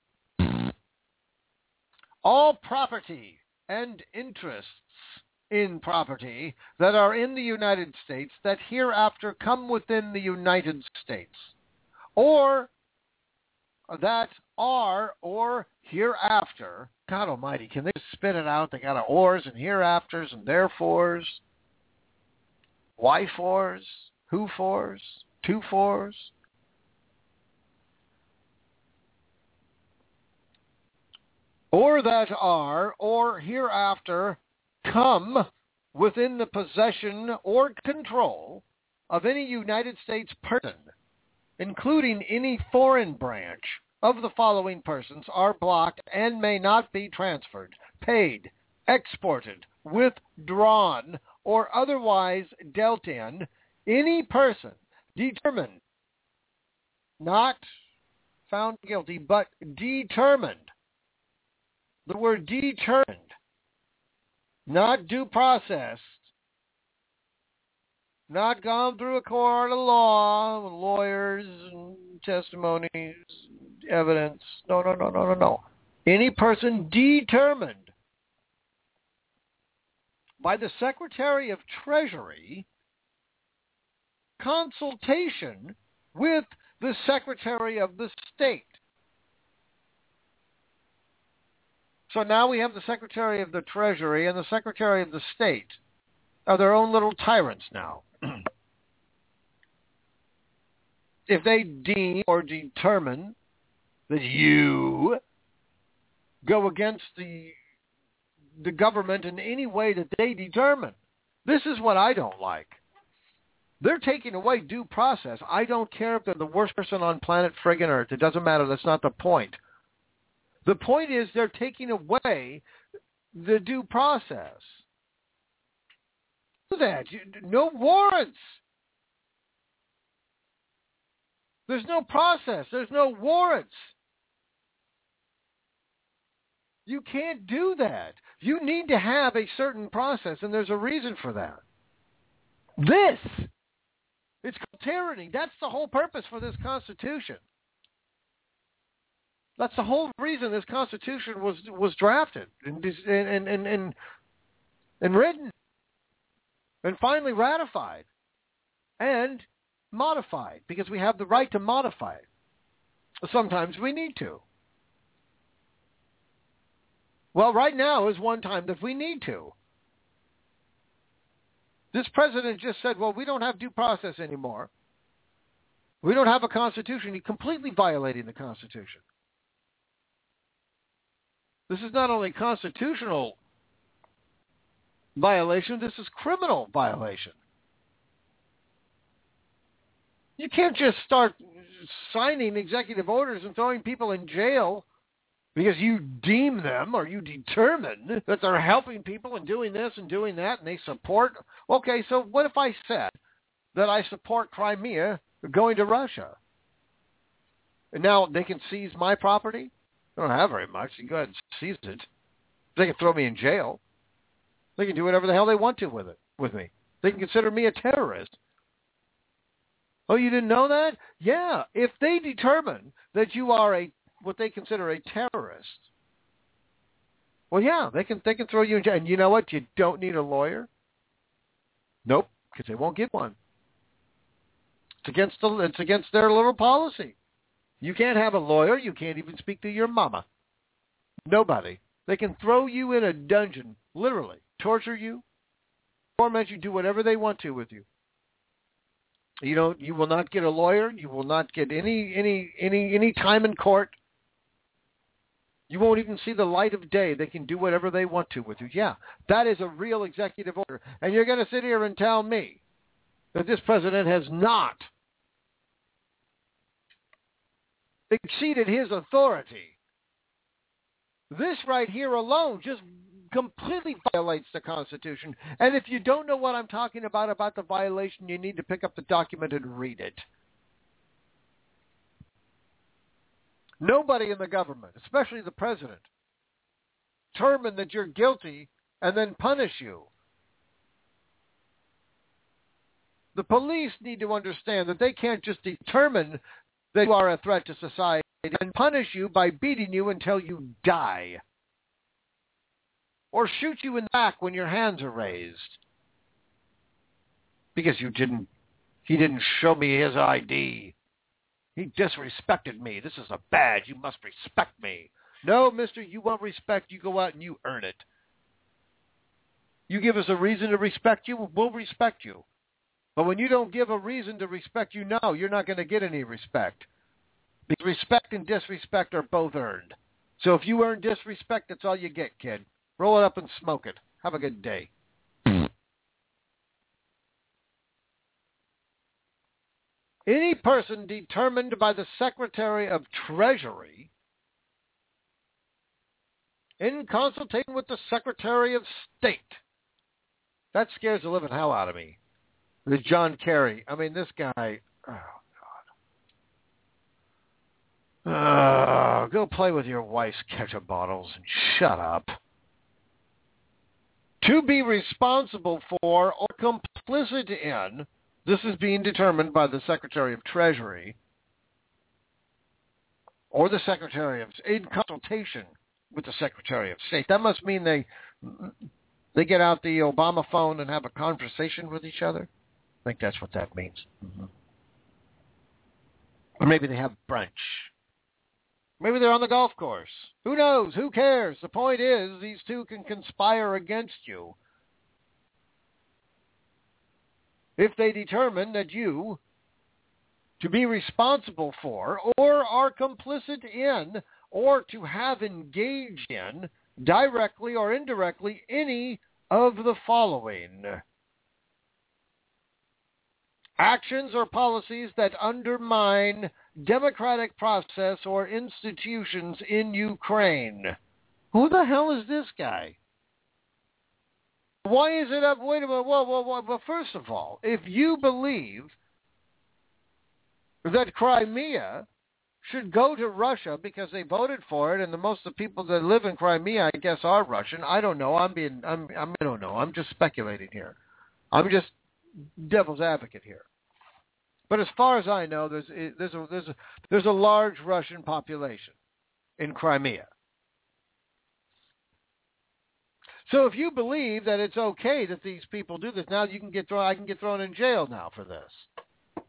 All property and interests in property that are in the United States that hereafter come within the United States, or that are or hereafter, God almighty, can they just spit it out? They got a ors and hereafters and therefores, why-fores, who-fores, two-fores. Or that are or hereafter come within the possession or control of any United States person, including any foreign branch of the following persons, are blocked and may not be transferred, paid, exported, withdrawn, or otherwise dealt in, any person determined, not found guilty, but determined. The word determined, not due processed, not gone through a court of law with lawyers and testimonies, evidence. No, no, no, no, no, no. Any person determined by the Secretary of Treasury, consultation with the Secretary of the State. So now we have the Secretary of the Treasury and the Secretary of the State are their own little tyrants now. If they deem or determine that you go against the the government in any way that they determine, this is what I don't like. They're taking away due process. I don't care if they're the worst person on planet friggin' Earth. It doesn't matter. That's not the point. The point is they're taking away the due process. Do that. No warrants. There's no process. There's no warrants. You can't do that. You need to have a certain process, and there's a reason for that. This, it's called tyranny. That's the whole purpose for this Constitution. That's the whole reason this Constitution was was drafted and and and and, and written, and finally ratified, and modified, because we have the right to modify it. Sometimes we need to. Well, right now is one time that we need to. This president just said, well, we don't have due process anymore. We don't have a Constitution. He's completely violating the Constitution. This is not only constitutional violation, this is criminal violation. You can't just start signing executive orders and throwing people in jail because you deem them or you determine that they're helping people and doing this and doing that and they support. Okay, so what if I said that I support Crimea going to Russia? And now they can seize my property? I don't have very much. You can go ahead and seize it. They can throw me in jail. They can do whatever the hell they want to with it, with me. They can consider me a terrorist. Oh, you didn't know that? Yeah. If they determine that you are a what they consider a terrorist, well, yeah, they can they can throw you in jail. And you know what? You don't need a lawyer. Nope, because they won't give one. It's against the it's against their little policy. You can't have a lawyer. You can't even speak to your mama. Nobody. They can throw you in a dungeon, literally, torture you, torment you, do whatever they want to with you. You don't. You will not get a lawyer. You will not get any any any any time in court. You won't even see the light of day. They can do whatever they want to with you. Yeah, that is a real executive order. And you're going to sit here and tell me that this president has not exceeded his authority. This right here alone just completely violates the Constitution. And if you don't know what I'm talking about, about the violation, you need to pick up the document and read it. Nobody in the government, especially the president, determine that you're guilty and then punish you. The police need to understand that they can't just determine that you are a threat to society and punish you by beating you until you die, or shoot you in the back when your hands are raised because you didn't, he didn't show me his I D. He disrespected me. This is a badge. You must respect me. No, mister, you want respect. You go out and you earn it. You give us a reason to respect you, we'll respect you. But when you don't give a reason to respect you, no, you're not going to get any respect. Because respect and disrespect are both earned. So if you earn disrespect, that's all you get, kid. Roll it up and smoke it. Have a good day. Any person determined by the Secretary of Treasury in consultation with the Secretary of State. That scares the living hell out of me. The John Kerry. I mean, this guy, oh, God. Uh, go play with your wife's ketchup bottles and shut up. To be responsible for or complicit in, this is being determined by the Secretary of Treasury or the Secretary of in consultation with the Secretary of State. That must mean they they get out the Obama phone and have a conversation with each other. I think that's what that means. Mm-hmm. Or maybe they have brunch. Maybe they're on the golf course. Who knows? Who cares? The point is these two can conspire against you if they determine that you, to be responsible for, or are complicit in, or to have engaged in, directly or indirectly, any of the following: actions or policies that undermine democratic process or institutions in Ukraine. Who the hell is this guy? Why is it up? Wait a minute. Whoa, whoa, whoa. But first of all, if you believe that Crimea should go to Russia because they voted for it, and the most of the people that live in Crimea, I guess, are Russian. I don't know. I'm being. I'm. I'm I don't know. I'm just speculating here. I'm just devil's advocate here. But as far as I know, there's there's a there's a there's a large Russian population in Crimea. So if you believe that it's okay that these people do this, now you can get thrown. I can get thrown in jail now for this.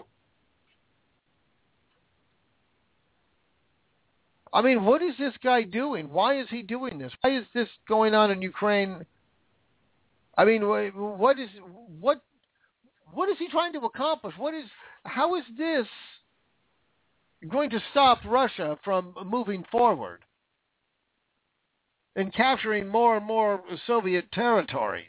I mean, what is this guy doing? Why is he doing this? Why is this going on in Ukraine? I mean, what is what what is he trying to accomplish? What is how is this going to stop Russia from moving forward and capturing more and more Soviet territories?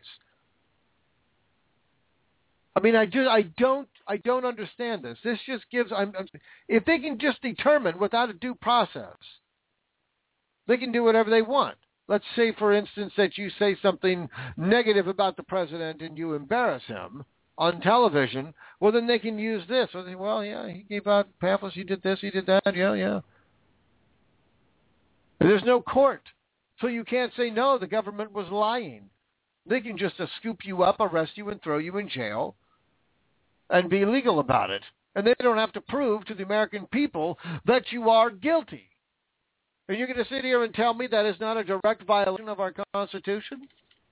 I mean, I just I don't I don't understand this. This just gives I'm, if they can just determine without a due process, they can do whatever they want. Let's say, for instance, that you say something negative about the president and you embarrass him on television. Well, then they can use this. Well, yeah, he gave out pamphlets. He did this. He did that. Yeah, yeah. And there's no court, so you can't say no. The government was lying. They can just uh, scoop you up, arrest you, and throw you in jail, and be legal about it. And they don't have to prove to the American people that you are guilty. Are you going to sit here and tell me that is not a direct violation of our Constitution?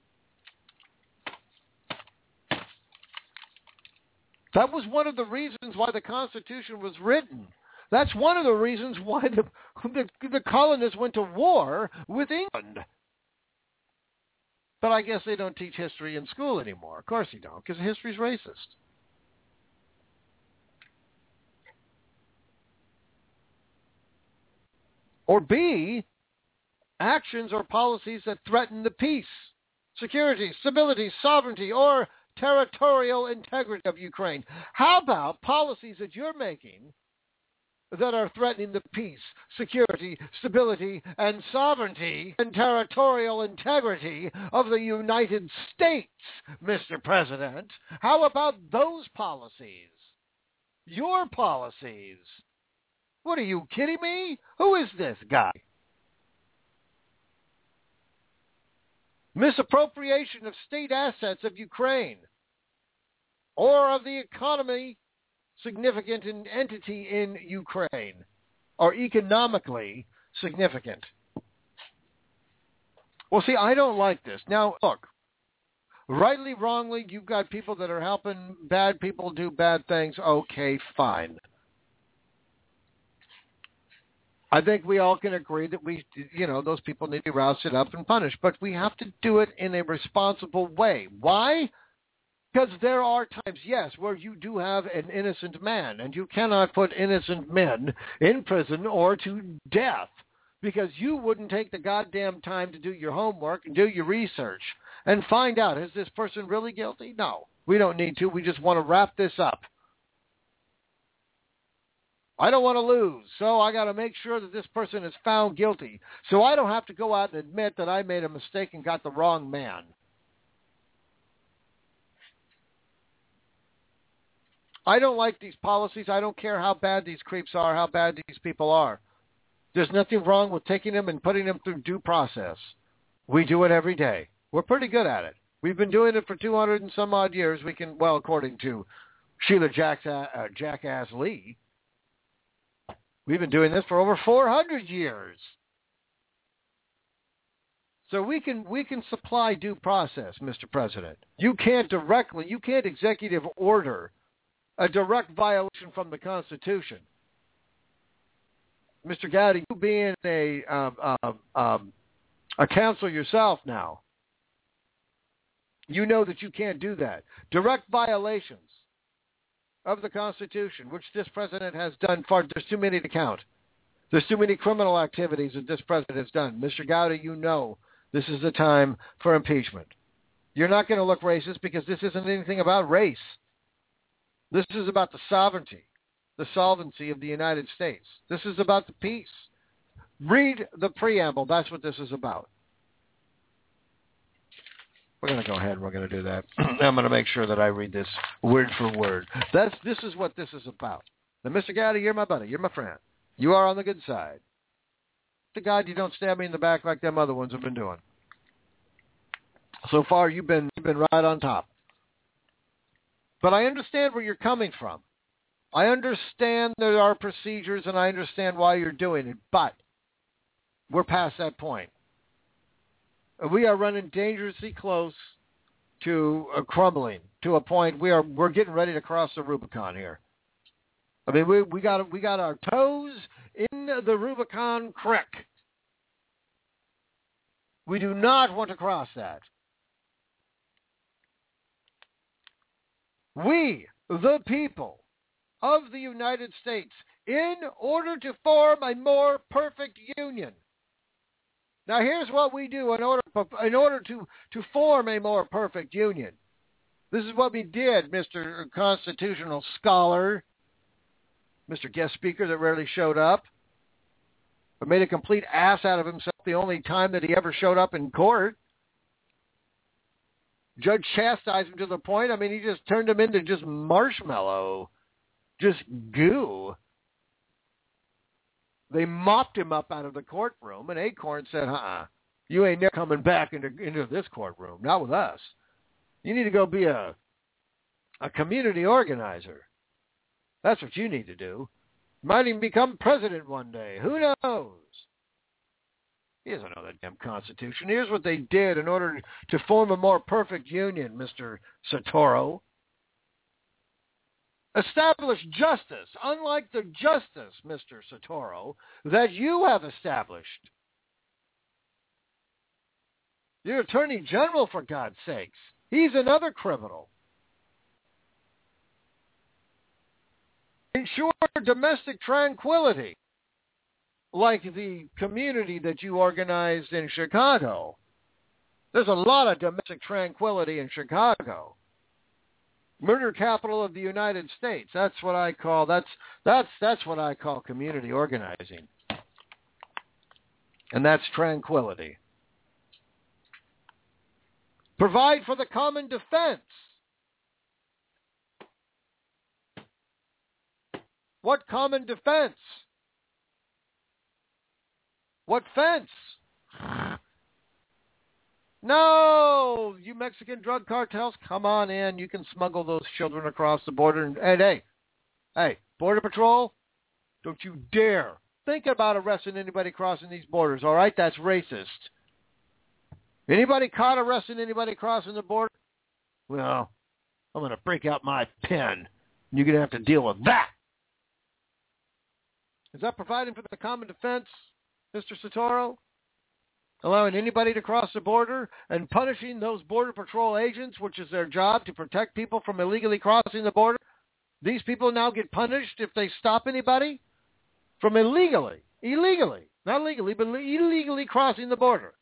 That was one of the reasons why the Constitution was written. That's one of the reasons why the, the, the colonists went to war with England. But I guess they don't teach history in school anymore. Of course they don't, because history's racist. Or B, actions or policies that threaten the peace, security, stability, sovereignty, or territorial integrity of Ukraine. How about policies that you're making that are threatening the peace, security, stability, and sovereignty and territorial integrity of the United States, Mister President? How about those policies? Your policies? What, are you kidding me? Who is this guy? Misappropriation of state assets of Ukraine or of the economy significant entity in Ukraine or economically significant. Well, see, I don't like this. Now, look, rightly, wrongly, you've got people that are helping bad people do bad things. Okay, fine. I think we all can agree that we, you know, those people need to be rousted up and punished, but we have to do it in a responsible way. Why? Because there are times, yes, where you do have an innocent man, and you cannot put innocent men in prison or to death because you wouldn't take the goddamn time to do your homework and do your research and find out, is this person really guilty? No, we don't need to. We just want to wrap this up. I don't want to lose, so I got to make sure that this person is found guilty. So I don't have to go out and admit that I made a mistake and got the wrong man. I don't like these policies. I don't care how bad these creeps are, how bad these people are. There's nothing wrong with taking them and putting them through due process. We do it every day. We're pretty good at it. We've been doing it for two hundred and some odd years. We can, well, according to Sheila Jacks, uh, Jackass Lee, we've been doing this for over four hundred years. So we can we can supply due process, Mister President. You can't directly, you can't executive order a direct violation from the Constitution. Mister Gowdy, you being a um, um, um, a counsel yourself now, you know that you can't do that. Direct violations of the Constitution, which this president has done far, there's too many to count. There's too many criminal activities that this president has done. Mister Gowdy, you know this is the time for impeachment. You're not going to look racist because this isn't anything about race. This is about the sovereignty, the solvency of the United States. This is about the peace. Read the preamble. That's what this is about. We're going to go ahead and we're going to do that. I'm going to make sure that I read this word for word. That's, this is what this is about. Now, Mister Gowdy, you're my buddy. You're my friend. You are on the good side. To God, you don't stab me in the back like them other ones have been doing. So far, you've been, you've been right on top. But I understand where you're coming from. I understand there are procedures, and I understand why you're doing it. But we're past that point. We are running dangerously close to uh, crumbling to a point we are we're getting ready to cross the Rubicon here. I mean, we we got we got our toes in the Rubicon Creek. We do not want to cross that. We, the people of the United States, in order to form a more perfect union. Now, here's what we do in order in order to, to form a more perfect union. This is what we did, Mister Constitutional Scholar, Mister Guest Speaker that rarely showed up, but made a complete ass out of himself the only time that he ever showed up in court. Judge chastised him to the point, I mean, he just turned him into just marshmallow, just goo. They mopped him up out of the courtroom, and Acorn said, uh-uh, you ain't never coming back into, into this courtroom, not with us. You need to go be a, a community organizer. That's what you need to do. Might even become president one day. Who knows? He doesn't know that damn Constitution. Here's what they did in order to form a more perfect union, Mister Sotoro. Establish justice, unlike the justice, Mister Sotoro, that you have established. Your Attorney General, for God's sakes. He's another criminal. Ensure domestic tranquility, like the community that you organized in Chicago. There's a lot of domestic tranquility in Chicago. Murder capital of the United States. That's what I call that's that's that's what I call community organizing. And that's tranquility. Provide for the common defense. What common defense? What fence? No, you Mexican drug cartels, come on in. You can smuggle those children across the border. And, and hey, hey, Border Patrol, don't you dare think about arresting anybody crossing these borders, all right? That's racist. Anybody caught arresting anybody crossing the border? Well, I'm going to break out my pen. You're going to have to deal with that. Is that providing for the common defense, Mister Sotoro? Allowing anybody to cross the border and punishing those Border Patrol agents, which is their job to protect people from illegally crossing the border? These people now get punished if they stop anybody from illegally, illegally, not legally, but illegally crossing the border.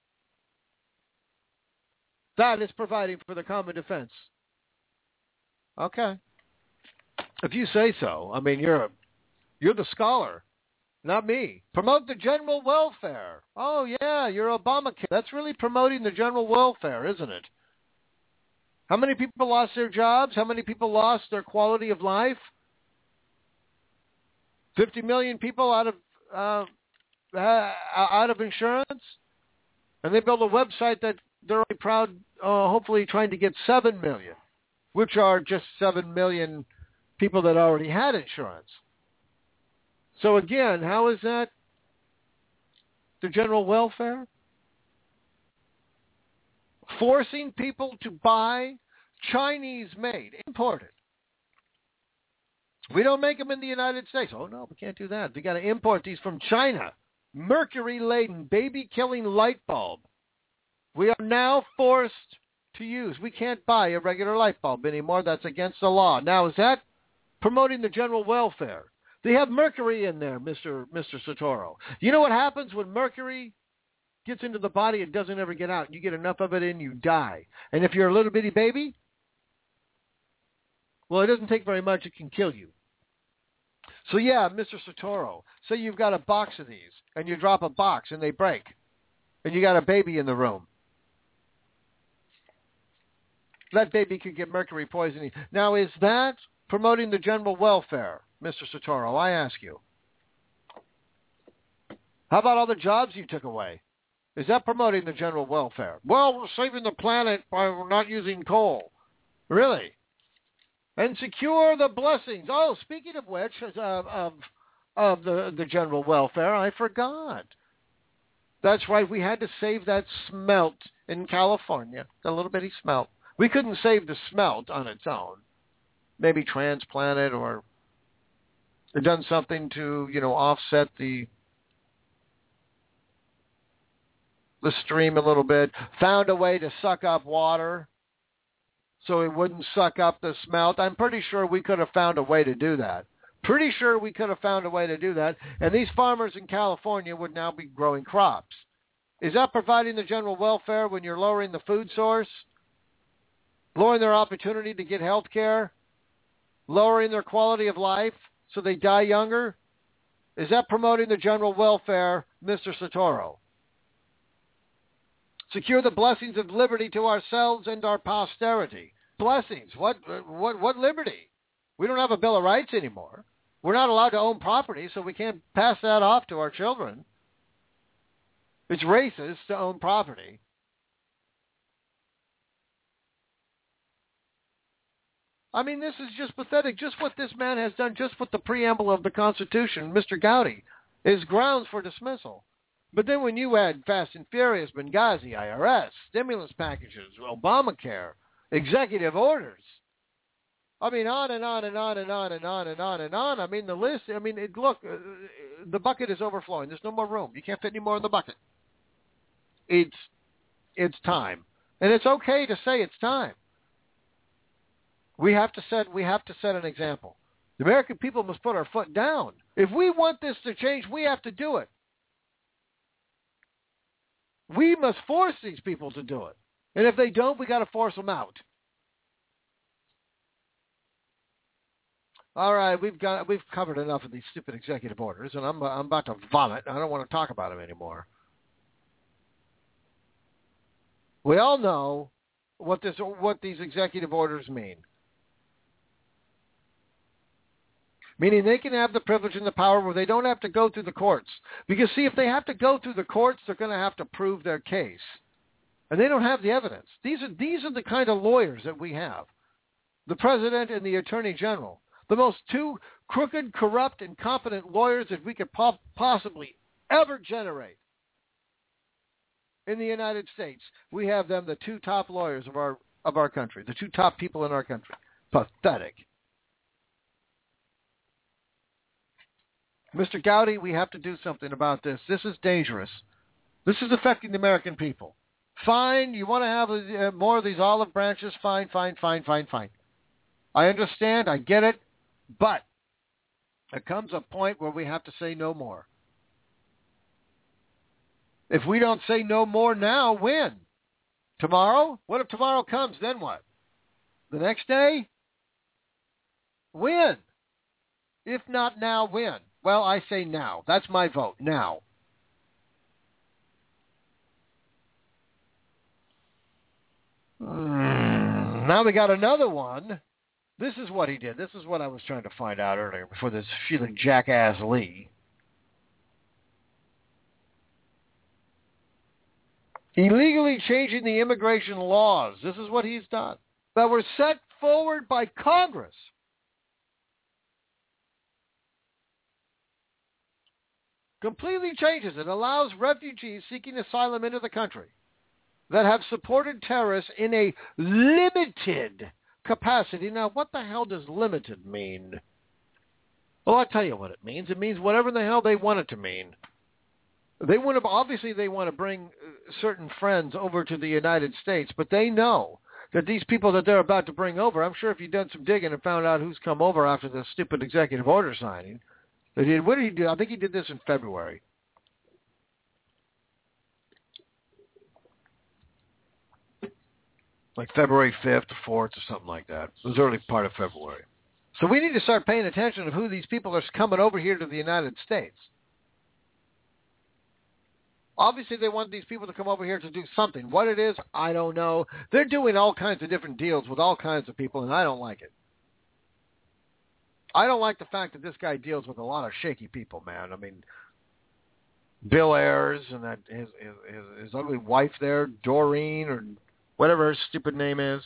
That is providing for the common defense. Okay. If you say so, I mean, you're a, you're the scholar. Not me. Promote the general welfare. Oh, yeah, you're Obamacare. That's really promoting the general welfare, isn't it? How many people lost their jobs? How many people lost their quality of life? fifty million people out of uh, uh, out of insurance? And they built a website that they're only proud, uh, hopefully trying to get seven million, which are just seven million people that already had insurance. So again, how is that the general welfare? Forcing people to buy Chinese-made, imported. We don't make them in the United States. Oh, no, we can't do that. We got to import these from China. Mercury-laden, baby-killing light bulb. We are now forced to use. We can't buy a regular light bulb anymore. That's against the law. Now, is that promoting the general welfare? They have mercury in there, Mister Mister Sotoro. You know what happens when mercury gets into the body? It doesn't ever get out. You get enough of it in, you die. And if you're a little bitty baby, well, it doesn't take very much. It can kill you. So, yeah, Mister Sotoro, say you've got a box of these, and you drop a box, and they break, and you got a baby in the room. That baby could get mercury poisoning. Now, is that promoting the general welfare, Mister Sotoro? I ask you. How about all the jobs you took away? Is that promoting the general welfare? Well, we're saving the planet by not using coal. Really? And secure the blessings. Oh, speaking of which, uh, of of the, the general welfare, I forgot. That's right. We had to save that smelt in California, the little bitty smelt. We couldn't save the smelt on its own. Maybe transplant it or done something to, you know, offset the the stream a little bit. Found a way to suck up water so it wouldn't suck up the smelt. I'm pretty sure we could have found a way to do that. Pretty sure we could have found a way to do that. And these farmers in California would now be growing crops. Is that providing the general welfare when you're lowering the food source? Lowering their opportunity to get health care? Lowering their quality of life so they die younger? Is that promoting the general welfare, Mister Sotoro? Secure the blessings of liberty to ourselves and our posterity. Blessings? What, what, what liberty? We don't have a Bill of Rights anymore. We're not allowed to own property, so we can't pass that off to our children. It's racist to own property. I mean, this is just pathetic. Just what this man has done, just what the preamble of the Constitution, Mister Gowdy, is grounds for dismissal. But then when you add Fast and Furious, Benghazi, I R S, stimulus packages, Obamacare, executive orders, I mean, on and on and on and on and on and on and on. I mean, the list, I mean, it, look, uh, the bucket is overflowing. There's no more room. You can't fit any more in the bucket. It's, it's time. And it's okay to say it's time. We have to set, we have to set an example. The American people must put our foot down. If we want this to change, we have to do it. We must force these people to do it. And if they don't, we got to force them out. All right, we've got we've covered enough of these stupid executive orders, and I'm I'm about to vomit. I don't want to talk about them anymore. We all know what this what these executive orders mean. Meaning they can have the privilege and the power where they don't have to go through the courts. Because, see, if they have to go through the courts, they're going to have to prove their case. And they don't have the evidence. These are these are the kind of lawyers that we have. The president and the attorney general. The most two crooked, corrupt, incompetent lawyers that we could po- possibly ever generate in the United States. We have them, the two top lawyers of our of our country, the two top people in our country. Pathetic. Mister Gowdy, we have to do something about this. This is dangerous. This is affecting the American people. Fine, you want to have uh, more of these olive branches? Fine, fine, fine, fine, fine. I understand. I get it. But there comes a point where we have to say no more. If we don't say no more now, when? Tomorrow? What if tomorrow comes? Then what? The next day? When? If not now, when? Well, I say now. That's my vote. Now. Mm, now we got another one. This is what he did. This is what I was trying to find out earlier before this feeling jackass Lee. Illegally changing the immigration laws. This is what he's done. That were set forward by Congress. Completely changes it. Allows refugees seeking asylum into the country that have supported terrorists in a limited capacity. Now, what the hell does limited mean? Well, I'll tell you what it means. It means whatever the hell they want it to mean. They want to, obviously they want to bring certain friends over to the United States, but they know that these people that they're about to bring over, I'm sure if you've done some digging and found out who's come over after the stupid executive order signing, they did, what did he do? I think he did this in February. Like February fifth or fourth or something like that. It was early part of February. So we need to start paying attention to who these people are coming over here to the United States. Obviously, they want these people to come over here to do something. What it is, I don't know. They're doing all kinds of different deals with all kinds of people, and I don't like it. I don't like the fact that this guy deals with a lot of shaky people, man. I mean, Bill Ayers and that his his, his, his ugly wife there, Doreen, or whatever her stupid name is.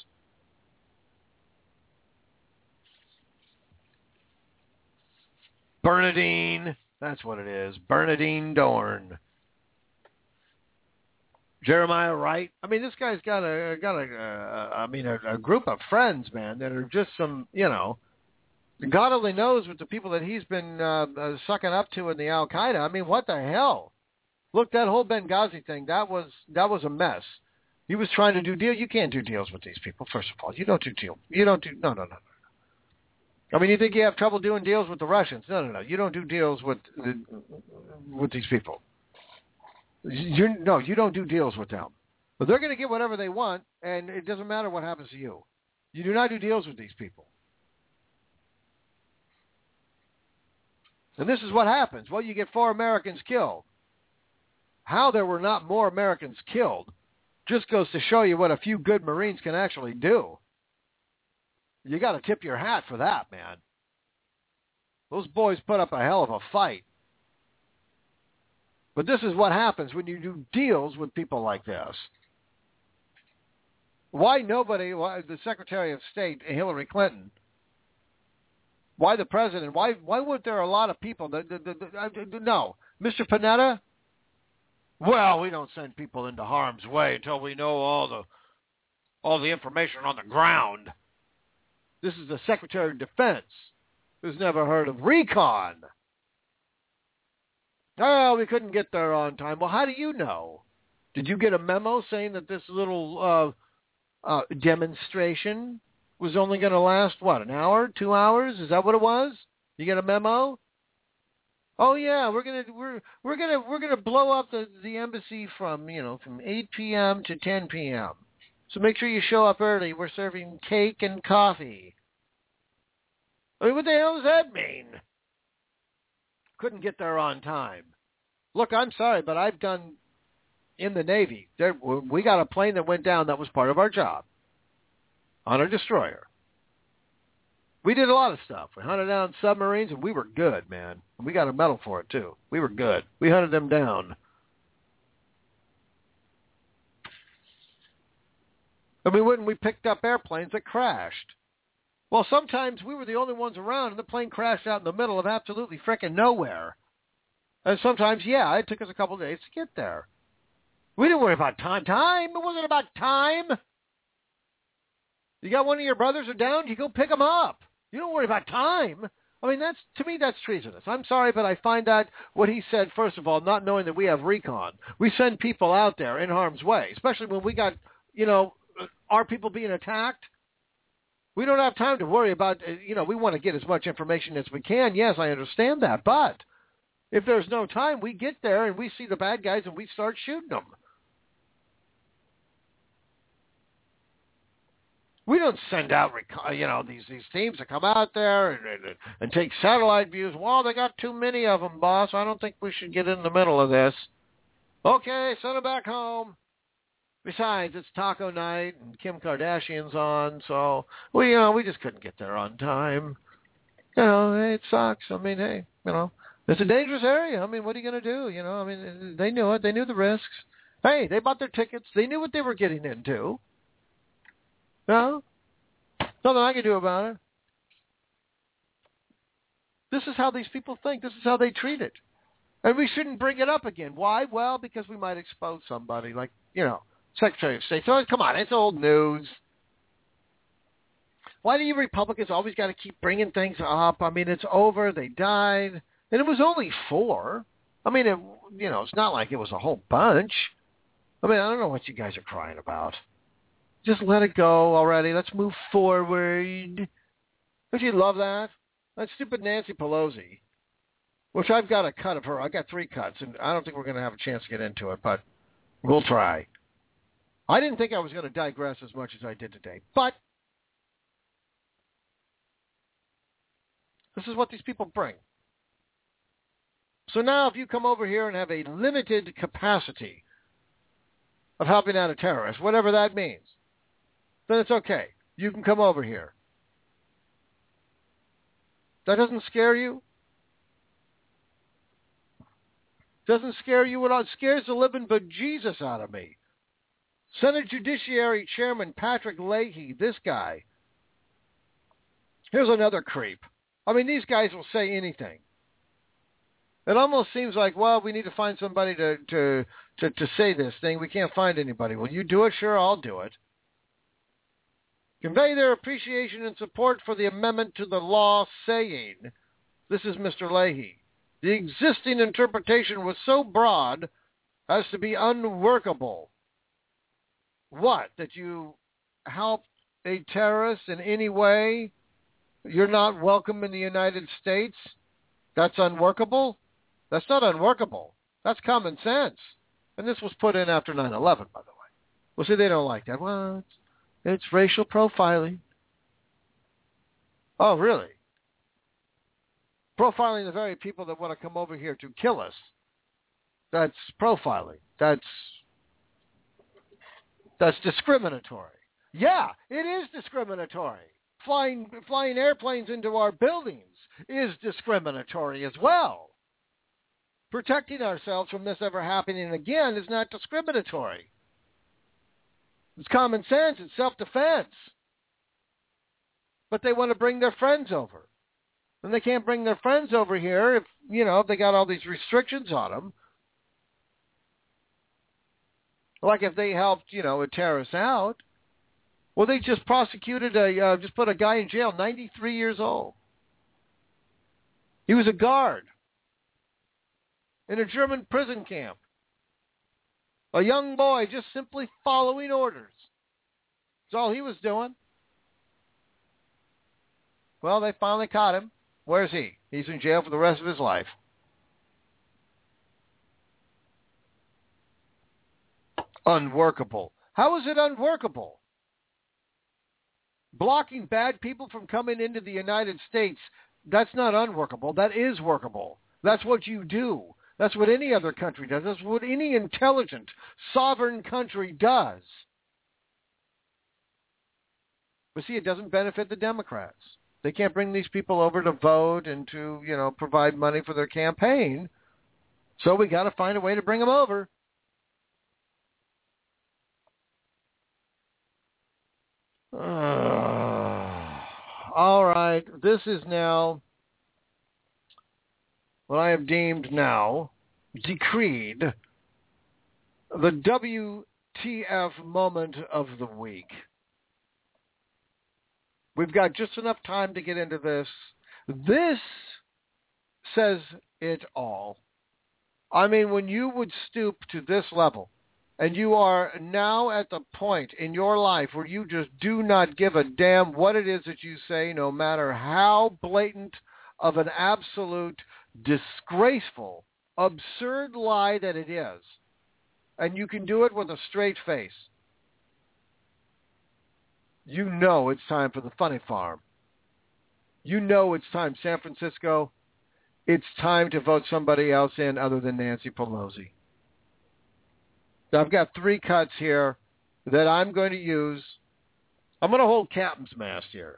Bernadine. That's what it is. Bernadine Dorn. Jeremiah Wright. I mean, this guy's got a got a, uh, I mean, a, a group of friends, man, that are just some, you know, God only knows with the people that he's been uh, uh, sucking up to in the Al Qaeda. I mean, what the hell? Look, that whole Benghazi thing, that was that was a mess. He was trying to do deals. You can't do deals with these people. First of all, you don't do deal. You don't do no, no, no. I mean, you think you have trouble doing deals with the Russians? No, no, no. You don't do deals with with these people. You no, you don't do deals with them. But they're going to get whatever they want, and it doesn't matter what happens to you. You do not do deals with these people. And this is what happens. Well, you get four Americans killed. How there were not more Americans killed just goes to show you what a few good Marines can actually do. You got to tip your hat for that, man. Those boys put up a hell of a fight. But this is what happens when you do deals with people like this. Why nobody, why the Secretary of State, Hillary Clinton, why the President, why why weren't there a lot of people? That, that, that, that, no. Mister Panetta, well, we don't send people into harm's way until we know all the all the information on the ground. This is the Secretary of Defense who's never heard of recon. Oh, we couldn't get there on time. Well, how do you know? Did you get a memo saying that this little uh, uh, demonstration was only going to last, what, an hour, two hours? Is that what it was? You get a memo? Oh yeah, we're gonna we're we're gonna we're gonna blow up the, the embassy from you know from eight p.m. to ten p.m. So make sure you show up early. We're serving cake and coffee. I mean, what the hell does that mean? Couldn't get there on time. Look, I'm sorry, but I've done in the Navy. There, we got a plane that went down that was part of our job on a destroyer. We did a lot of stuff. We hunted down submarines, and we were good, man. And we got a medal for it, too. We were good. We hunted them down. I mean, when we picked up airplanes that crashed. Well, sometimes we were the only ones around, and the plane crashed out in the middle of absolutely frickin' nowhere. And sometimes, yeah, it took us a couple of days to get there. We didn't worry about time. Time? It wasn't about time. You got one of your brothers are down, you go pick them up. You don't worry about time. I mean, that's to me, that's treasonous. I'm sorry, but I find that what he said, first of all, not knowing that we have recon. We send people out there in harm's way, especially when we got, you know, our people being attacked. We don't have time to worry about, you know, we want to get as much information as we can. Yes, I understand that. But if there's no time, we get there and we see the bad guys and we start shooting them. We don't send out, you know, these these teams to come out there and, and, and take satellite views. Well, they got too many of them, boss. I don't think we should get in the middle of this. Okay, send them back home. Besides, it's taco night and Kim Kardashian's on, so we, you know, we just couldn't get there on time. You know, it sucks. I mean, hey, you know, it's a dangerous area. I mean, what are you going to do? You know, I mean, they knew it. They knew the risks. Hey, they bought their tickets. They knew what they were getting into. No, nothing I can do about it. This is how these people think. This is how they treat it. And we shouldn't bring it up again. Why? Well, because we might expose somebody like, you know, Secretary of State. So, come on, it's old news. Why do you Republicans always got to keep bringing things up? I mean, it's over. They died. And it was only four. I mean, it, you know, it's not like it was a whole bunch. I mean, I don't know what you guys are crying about. Just let it go already. Let's move forward. Don't you love that? That stupid Nancy Pelosi, which I've got a cut of her. I got three cuts, and I don't think we're going to have a chance to get into it, but we'll try. I didn't think I was going to digress as much as I did today, but this is what these people bring. So now if you come over here and have a limited capacity of helping out a terrorist, whatever that means, then it's okay. You can come over here. That doesn't scare you? Doesn't scare you at all? It scares the living bejesus out of me. Senate Judiciary Chairman Patrick Leahy, this guy. Here's another creep. I mean, these guys will say anything. It almost seems like, well, we need to find somebody to, to, to, to say this thing. We can't find anybody. Will you do it? Sure, I'll do it. Convey their appreciation and support for the amendment to the law, saying, this is Mister Leahy, the existing interpretation was so broad as to be unworkable. What? That you help a terrorist in any way? You're not welcome in the United States? That's unworkable? That's not unworkable. That's common sense. And this was put in after nine eleven, by the way. Well, see, they don't like that. Well, it's, it's racial profiling. Oh, really? Profiling the very people that want to come over here to kill us. That's profiling. That's that's discriminatory. Yeah, it is discriminatory. Flying flying airplanes into our buildings is discriminatory as well. Protecting ourselves from this ever happening again is not discriminatory. It's common sense. It's self-defense. But they want to bring their friends over. And they can't bring their friends over here if, you know, if they got all these restrictions on them. Like if they helped, you know, a terrorist out. Well, they just prosecuted a, uh, just put a guy in jail, ninety-three years old. He was a guard in a German prison camp. A young boy just simply following orders. That's all he was doing. Well, they finally caught him. Where's he? He's in jail for the rest of his life. Unworkable. How is it unworkable? Blocking bad people from coming into the United States, that's not unworkable. That is workable. That's what you do. That's what any other country does. That's what any intelligent, sovereign country does. But see, it doesn't benefit the Democrats. They can't bring these people over to vote and to, you know, provide money for their campaign. So we got to find a way to bring them over. Uh, all right. This is now what I have deemed now, decreed, the W T F moment of the week. We've got just enough time to get into this. This says it all. I mean, when you would stoop to this level, and you are now at the point in your life where you just do not give a damn what it is that you say, no matter how blatant of an absolute, disgraceful, absurd lie that it is, and you can do it with a straight face, you know it's time for the funny farm. You know it's time, San Francisco. It's time to vote somebody else in other than Nancy Pelosi. Now, I've got three cuts here that I'm going to use. I'm going to hold captain's mast here.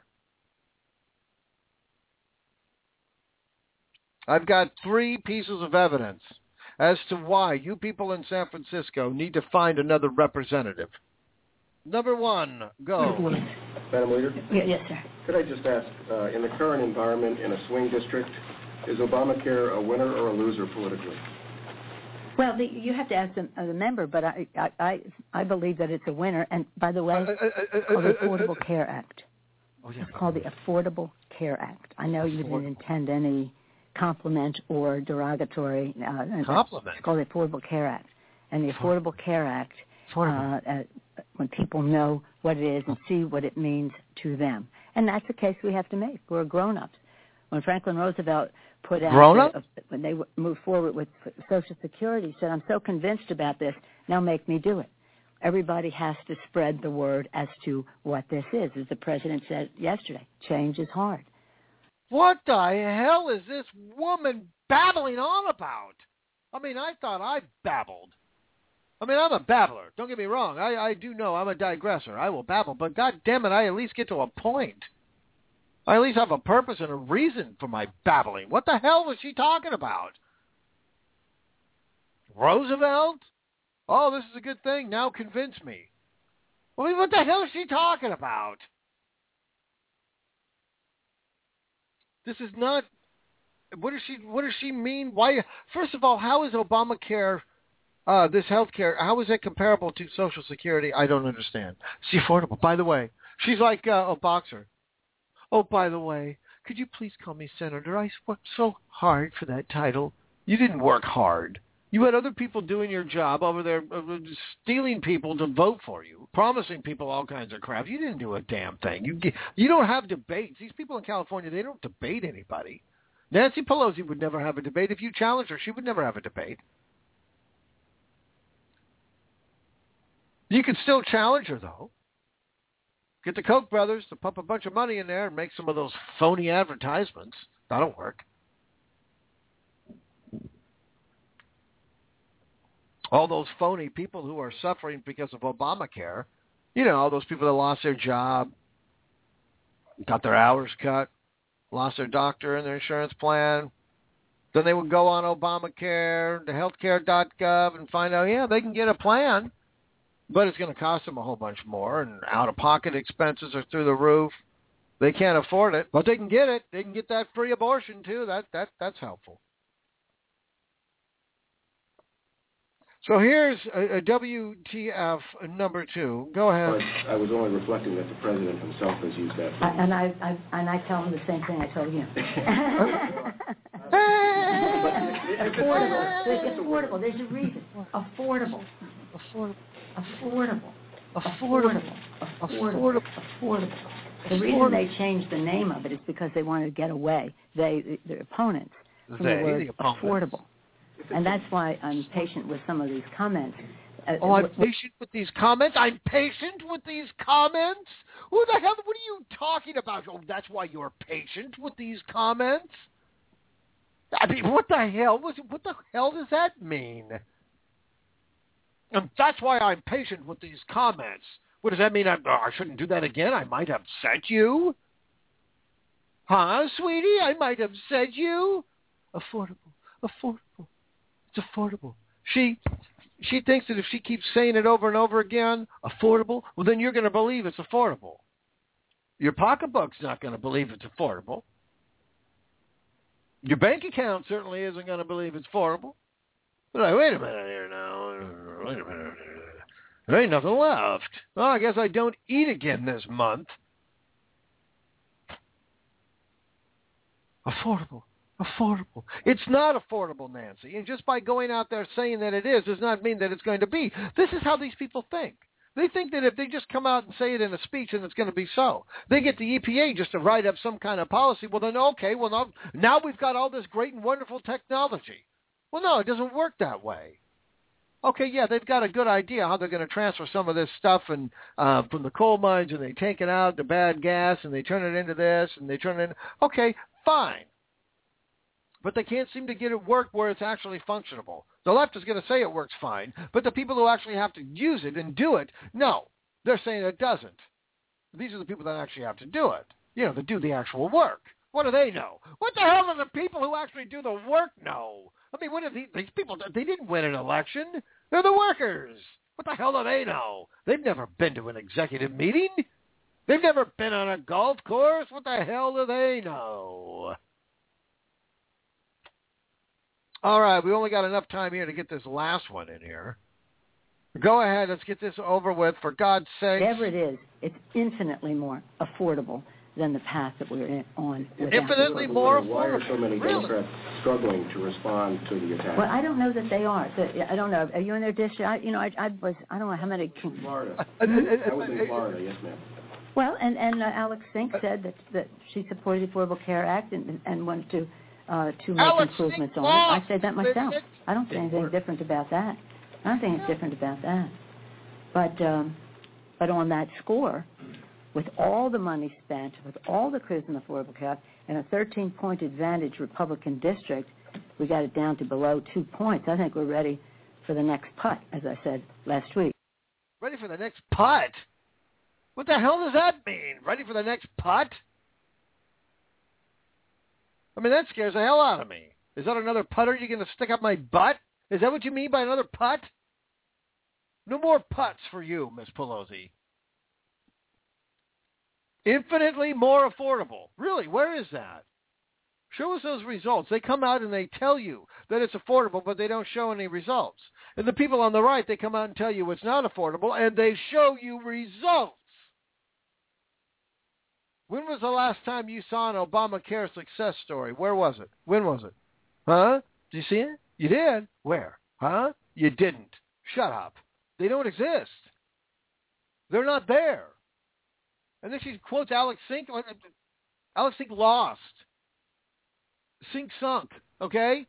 I've got three pieces of evidence as to why you people in San Francisco need to find another representative. Number one, go. Madam Leader? Yeah, yes, sir. Could I just ask, uh, in the current environment in a swing district, is Obamacare a winner or a loser politically? Well, the, you have to ask the, uh, the member, but I, I, I, I believe that it's a winner. And by the way, Uh, uh, uh, it's called the uh, uh, Affordable uh, Care Act. Oh, yeah. It's called the Affordable Care Act. I know you didn't intend any compliment or derogatory. Uh, Compliment? It's called the Affordable Care Act. And the Affordable Care Act, uh, uh, when people know what it is and see what it means to them. And that's the case we have to make. We're grown-ups. When Franklin Roosevelt put out, Grown-ups? the, when they moved forward with Social Security, he said, I'm so convinced about this, now make me do it. Everybody has to spread the word as to what this is. As the president said yesterday, change is hard. What the hell is this woman babbling on about? I mean, I thought I babbled. I mean, I'm a babbler. Don't get me wrong. I, I do know I'm a digressor. I will babble, but God damn it, I at least get to a point. I at least have a purpose and a reason for my babbling. What the hell was she talking about? Roosevelt? Oh, this is a good thing. Now convince me. I mean, what the hell is she talking about? This is not. What does she? What does she mean? Why? First of all, how is Obamacare, uh, this health care, how is it comparable to Social Security? I don't understand. It's affordable. By the way, she's like uh, a boxer. Oh, by the way, could you please call me Senator? I worked so hard for that title. You didn't work hard. You had other people doing your job over there, uh, stealing people to vote for you, promising people all kinds of crap. You didn't do a damn thing. You you don't have debates. These people in California, they don't debate anybody. Nancy Pelosi would never have a debate. If you challenged her, she would never have a debate. You could still challenge her, though. Get the Koch brothers to pump a bunch of money in there and make some of those phony advertisements. That'll work. All those phony people who are suffering because of Obamacare, you know, all those people that lost their job, got their hours cut, lost their doctor and their insurance plan. Then they would go on Obamacare, to healthcare dot gov, and find out, yeah, they can get a plan. but it's going to cost them a whole bunch more, and out-of-pocket expenses are through the roof. They can't afford it, but they can get it. They can get that free abortion, too. That that That's helpful. So here's a, a W T F number two. Go ahead. I, I was only reflecting that the president himself has used that. I, and I, I and I tell him the same thing I told you. affordable. There's affordable. There's a reason. Affordable. Affordable. Affordable. Affordable. Affordable. Affordable. The reason they changed the name of it is because they wanted to get away, they, their opponents, from they, the word the opponents. affordable. And that's why I'm patient with some of these comments. Uh, oh, I'm patient with these comments? I'm patient with these comments? Who the hell, what are you talking about? Oh, that's why you're patient with these comments? I mean, what the hell was, what the hell does that mean? And that's why I'm patient with these comments. What does that mean? I, oh, I shouldn't do that again? I might upset you? Huh, sweetie? I might upset you? Affordable. Affordable. It's affordable. She she thinks that if she keeps saying it over and over again, affordable, well, then you're going to believe it's affordable. Your pocketbook's not going to believe it's affordable. Your bank account certainly isn't going to believe it's affordable. But like, wait a minute here now. Wait a minute. There ain't nothing left. Well, I guess I don't eat again this month. Affordable. Affordable. It's not affordable, Nancy. And just by going out there saying that it is does not mean that it's going to be. This is how these people think. They think that if they just come out and say it in a speech, then it's going to be so. They get the E P A just to write up some kind of policy. Well, then, okay, well, now, now we've got all this great and wonderful technology. Well, no, it doesn't work that way. Okay, yeah, they've got a good idea how they're going to transfer some of this stuff and uh, from the coal mines, and they take it out, the bad gas, and they turn it into this, and they turn it into... Okay, fine. But they can't seem to get it work where it's actually functionable. The left is going to say it works fine, but the people who actually have to use it and do it, no, they're saying it doesn't. These are the people that actually have to do it, you know, that do the actual work. What do they know? What the hell do the people who actually do the work know? I mean, what do these, these people, they didn't win an election. They're the workers. What the hell do they know? They've never been to an executive meeting. They've never been on a golf course. What the hell do they know? All right, we only got enough time here to get this last one in here. Go ahead, let's get this over with, for God's sake. Whatever it is, it's infinitely more affordable than the path that we're in, on. Infinitely more affordable. Why are so many really? Democrats struggling to respond to the attack? Well, I don't know that they are. I don't know. Are you in their district? I, you know, I, I was. I don't know how many. Florida. I was in Florida. Yes, ma'am. Well, and and uh, Alex Sink said that that she supported the Affordable Care Act and and wanted to. Uh, to make Alex improvements on lost. it. I said that myself. I don't say anything different about that. I don't think it's different about that. But um, but on that score, with all the money spent, with all the crews in the Affordable Care Act, and a thirteen-point advantage Republican district, we got it down to below two points. I think we're ready for the next putt, as I said last week. Ready for the next putt? What the hell does that mean? Ready for the next putt? I mean, that scares the hell out of me. Is that another putter you're going to stick up my butt? Is that what you mean by another putt? No more putts for you, Miss Pelosi. Infinitely more affordable. Really, where is that? Show us those results. They come out and they tell you that it's affordable, but they don't show any results. And the people on the right, they come out and tell you it's not affordable, and they show you results. When was the last time you saw an Obamacare success story? Where was it? When was it? Huh? Did you see it? You did? Where? Huh? You didn't. Shut up. They don't exist. They're not there. And then she quotes Alex Sink. Alex Sink lost. Sink sunk, okay?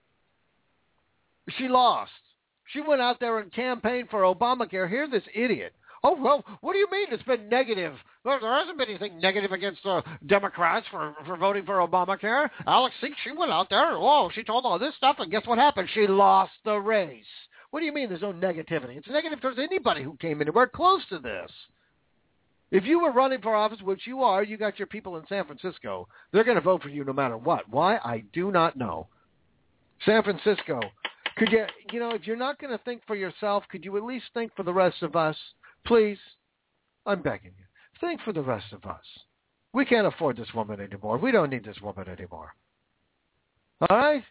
She lost. She went out there and campaigned for Obamacare. Here's this idiot. Oh, well, what do you mean it's been negative? There, there hasn't been anything negative against the Democrats for, for voting for Obamacare. Alex Sink, she went out there. Oh, she told all this stuff, and guess what happened? She lost the race. What do you mean there's no negativity? It's negative towards anybody who came anywhere close to this. If you were running for office, which you are, you got your people in San Francisco, they're going to vote for you no matter what. Why? I do not know. San Francisco, Could you, you know, if you're not going to think for yourself, could you at least think for the rest of us? Please, I'm begging you. Think for the rest of us. We can't afford this woman anymore. We don't need this woman anymore. All right?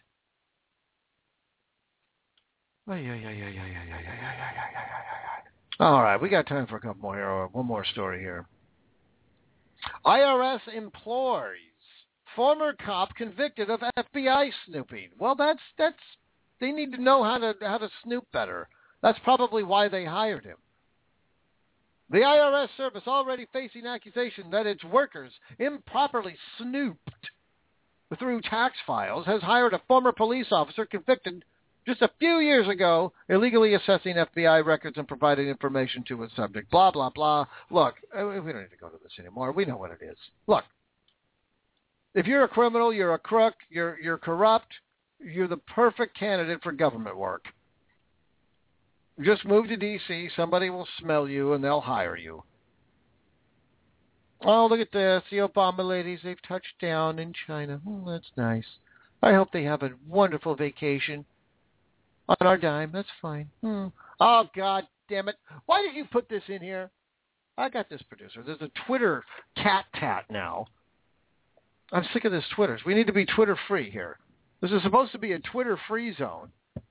All right, we got time for a couple more here. One more story here. I R S implores former cop convicted of F B I snooping. Well, that's that's they need to know how to how to snoop better. That's probably why they hired him. The I R S service, already facing accusation that its workers improperly snooped through tax files, has hired a former police officer convicted just a few years ago, illegally assessing F B I records and providing information to its subject. Blah, blah, blah. Look, we don't need to go to this anymore. We know what it is. Look, if you're a criminal, you're a crook, you're you're corrupt, you're the perfect candidate for government work. Just move to D C, somebody will smell you, and they'll hire you. Oh, look at this. The Obama ladies, they've touched down in China. Oh, that's nice. I hope they have a wonderful vacation. On our dime, that's fine. Hmm. Oh, God damn it. Why did you put this in here? I got this, producer. There's a Twitter cat tat now. I'm sick of this Twitters. We need to be Twitter-free here. This is supposed to be a Twitter-free zone.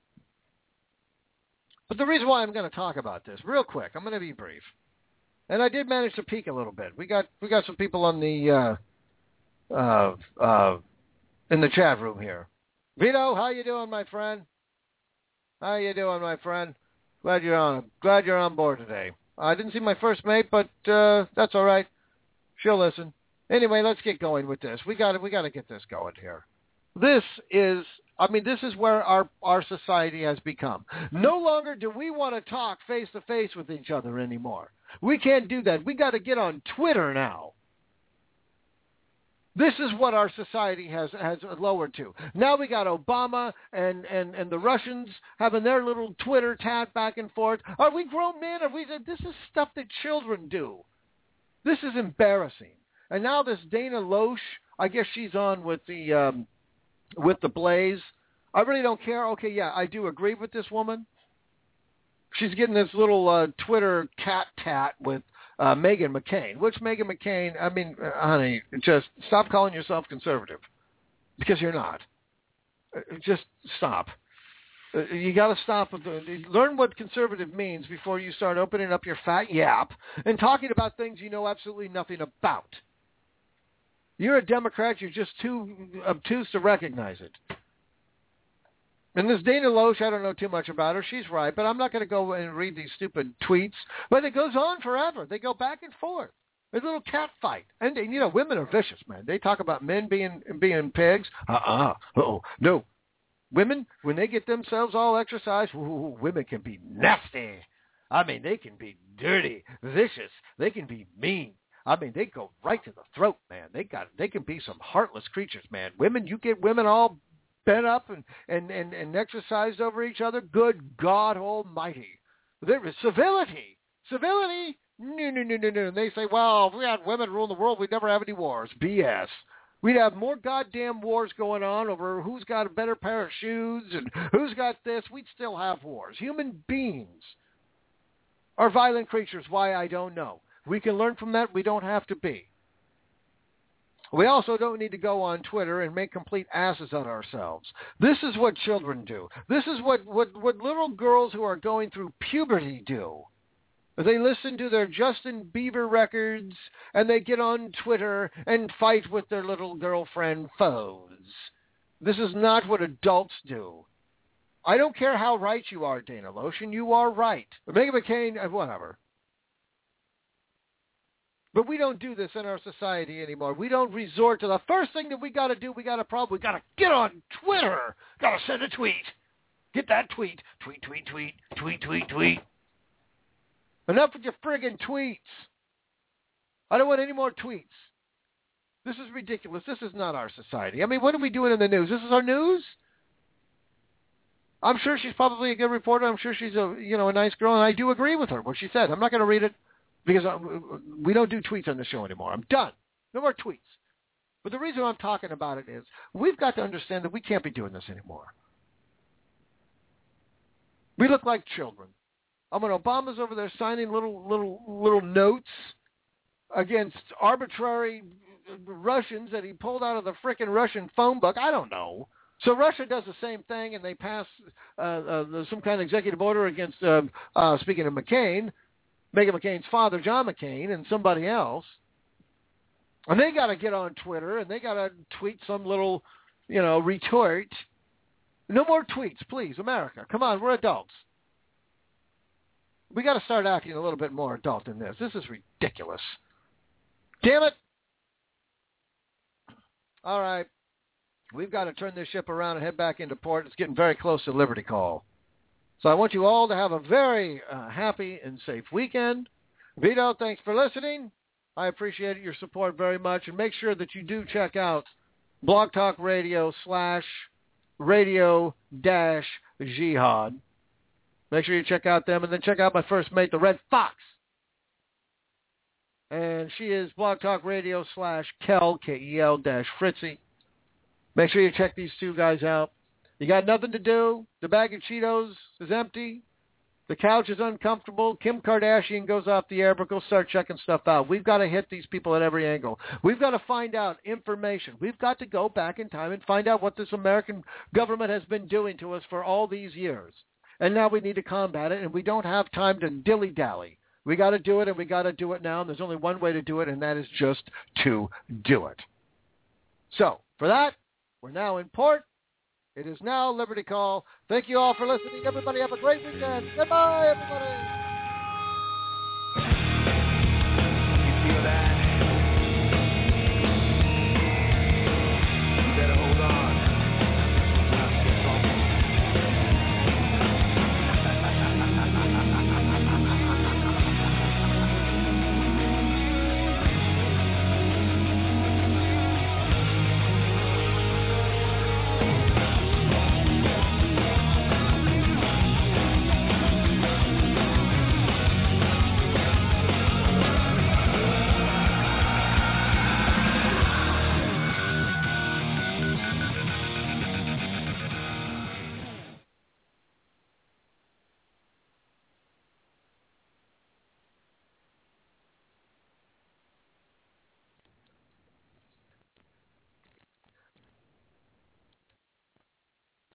But the reason why I'm going to talk about this, real quick, I'm going to be brief. And I did manage to peek a little bit. We got we got some people on the uh, uh, uh, in the chat room here. Vito, how you doing, my friend? How you doing, my friend? Glad you're on. Glad you're on board today. I didn't see my first mate, but uh, that's all right. She'll listen. Anyway, let's get going with this. We got we got to get this going here. This is, I mean, this is where our, our society has become. No longer do we want to talk face-to-face with each other anymore. We can't do that. We got to get on Twitter now. This is what our society has, has lowered to. Now we got Obama and, and, and the Russians having their little Twitter tat back and forth. Are we grown men? Are we? This is stuff that children do. This is embarrassing. And now this Dana Loesch, I guess she's on with the... Um, with the Blaze. I really don't care. Okay, yeah, I do agree with this woman. She's getting this little uh, Twitter cat tat with uh, Meghan McCain, which Meghan McCain, I mean, uh, honey, just stop calling yourself conservative because you're not. Uh, just stop. Uh, you got to stop. With the, learn what conservative means before you start opening up your fat yap and talking about things you know absolutely nothing about. You're a Democrat. You're just too obtuse to recognize it. And this Dana Loesch, I don't know too much about her. She's right, but I'm not going to go and read these stupid tweets. But it goes on forever. They go back and forth. It's a little cat fight. And, and, you know, women are vicious, man. They talk about men being being pigs. Uh-uh. Uh-oh. No. Women, when they get themselves all exercised, ooh, women can be nasty. I mean, they can be dirty, vicious. They can be mean. I mean, they go right to the throat, man. They got they can be some heartless creatures, man. Women, you get women all bent up and, and, and, and exercised over each other. Good God Almighty. There is civility. Civility? No, no, no, no, no. And they say, well, if we had women rule the world, we'd never have any wars. B S. We'd have more goddamn wars going on over who's got a better pair of shoes and who's got this. We'd still have wars. Human beings are violent creatures. Why, I don't know. We can learn from that. We don't have to be. We also don't need to go on Twitter and make complete asses out of ourselves. This is what children do. This is what, what, what little girls who are going through puberty do. They listen to their Justin Bieber records and they get on Twitter and fight with their little girlfriend foes. This is not what adults do. I don't care how right you are, Dana Loesch, you are right. Meghan McCain, whatever. But we don't do this in our society anymore. We don't resort to the first thing that we got to do. We got a problem. We got to get on Twitter. Got to send a tweet. Get that tweet. Tweet, tweet, tweet, tweet, tweet, tweet. Enough with your friggin' tweets. I don't want any more tweets. This is ridiculous. This is not our society. I mean, what are we doing in the news? This is our news? I'm sure she's probably a good reporter. I'm sure she's a you know a nice girl, and I do agree with her what she said. I'm not going to read it. Because we don't do tweets on the show anymore. I'm done. No more tweets. But the reason I'm talking about it is we've got to understand that we can't be doing this anymore. We look like children. I mean, Obama's over there signing little little little notes against arbitrary Russians that he pulled out of the frickin' Russian phone book. I don't know. So Russia does the same thing, and they pass uh, uh, some kind of executive order against, uh, uh, speaking of McCain, Meghan McCain's father, John McCain, and somebody else. And they got to get on Twitter, and they got to tweet some little, you know, retort. No more tweets, please, America. Come on, we're adults. We got to start acting a little bit more adult than this. This is ridiculous. Damn it. All right. We've got to turn this ship around and head back into port. It's getting very close to Liberty Call. So I want you all to have a very uh, happy and safe weekend. Vito, thanks for listening. I appreciate your support very much. And make sure that you do check out Blog Talk Radio slash radio dash jihad. Make sure you check out them. And then check out my first mate, the Red Fox. And she is Blog Talk Radio slash Kel, K E L dash Fritzy. Make sure you check these two guys out. You got nothing to do. The bag of Cheetos is empty. The couch is uncomfortable. Kim Kardashian goes off the air, but go start checking stuff out. We've got to hit these people at every angle. We've got to find out information. We've got to go back in time and find out what this American government has been doing to us for all these years. And now we need to combat it, and we don't have time to dilly-dally. We got to do it, and we got to do it now, and there's only one way to do it, and that is just to do it. So, for that, we're now in port. It is now Liberty Call. Thank you all for listening. Everybody have a great weekend. Goodbye, everybody.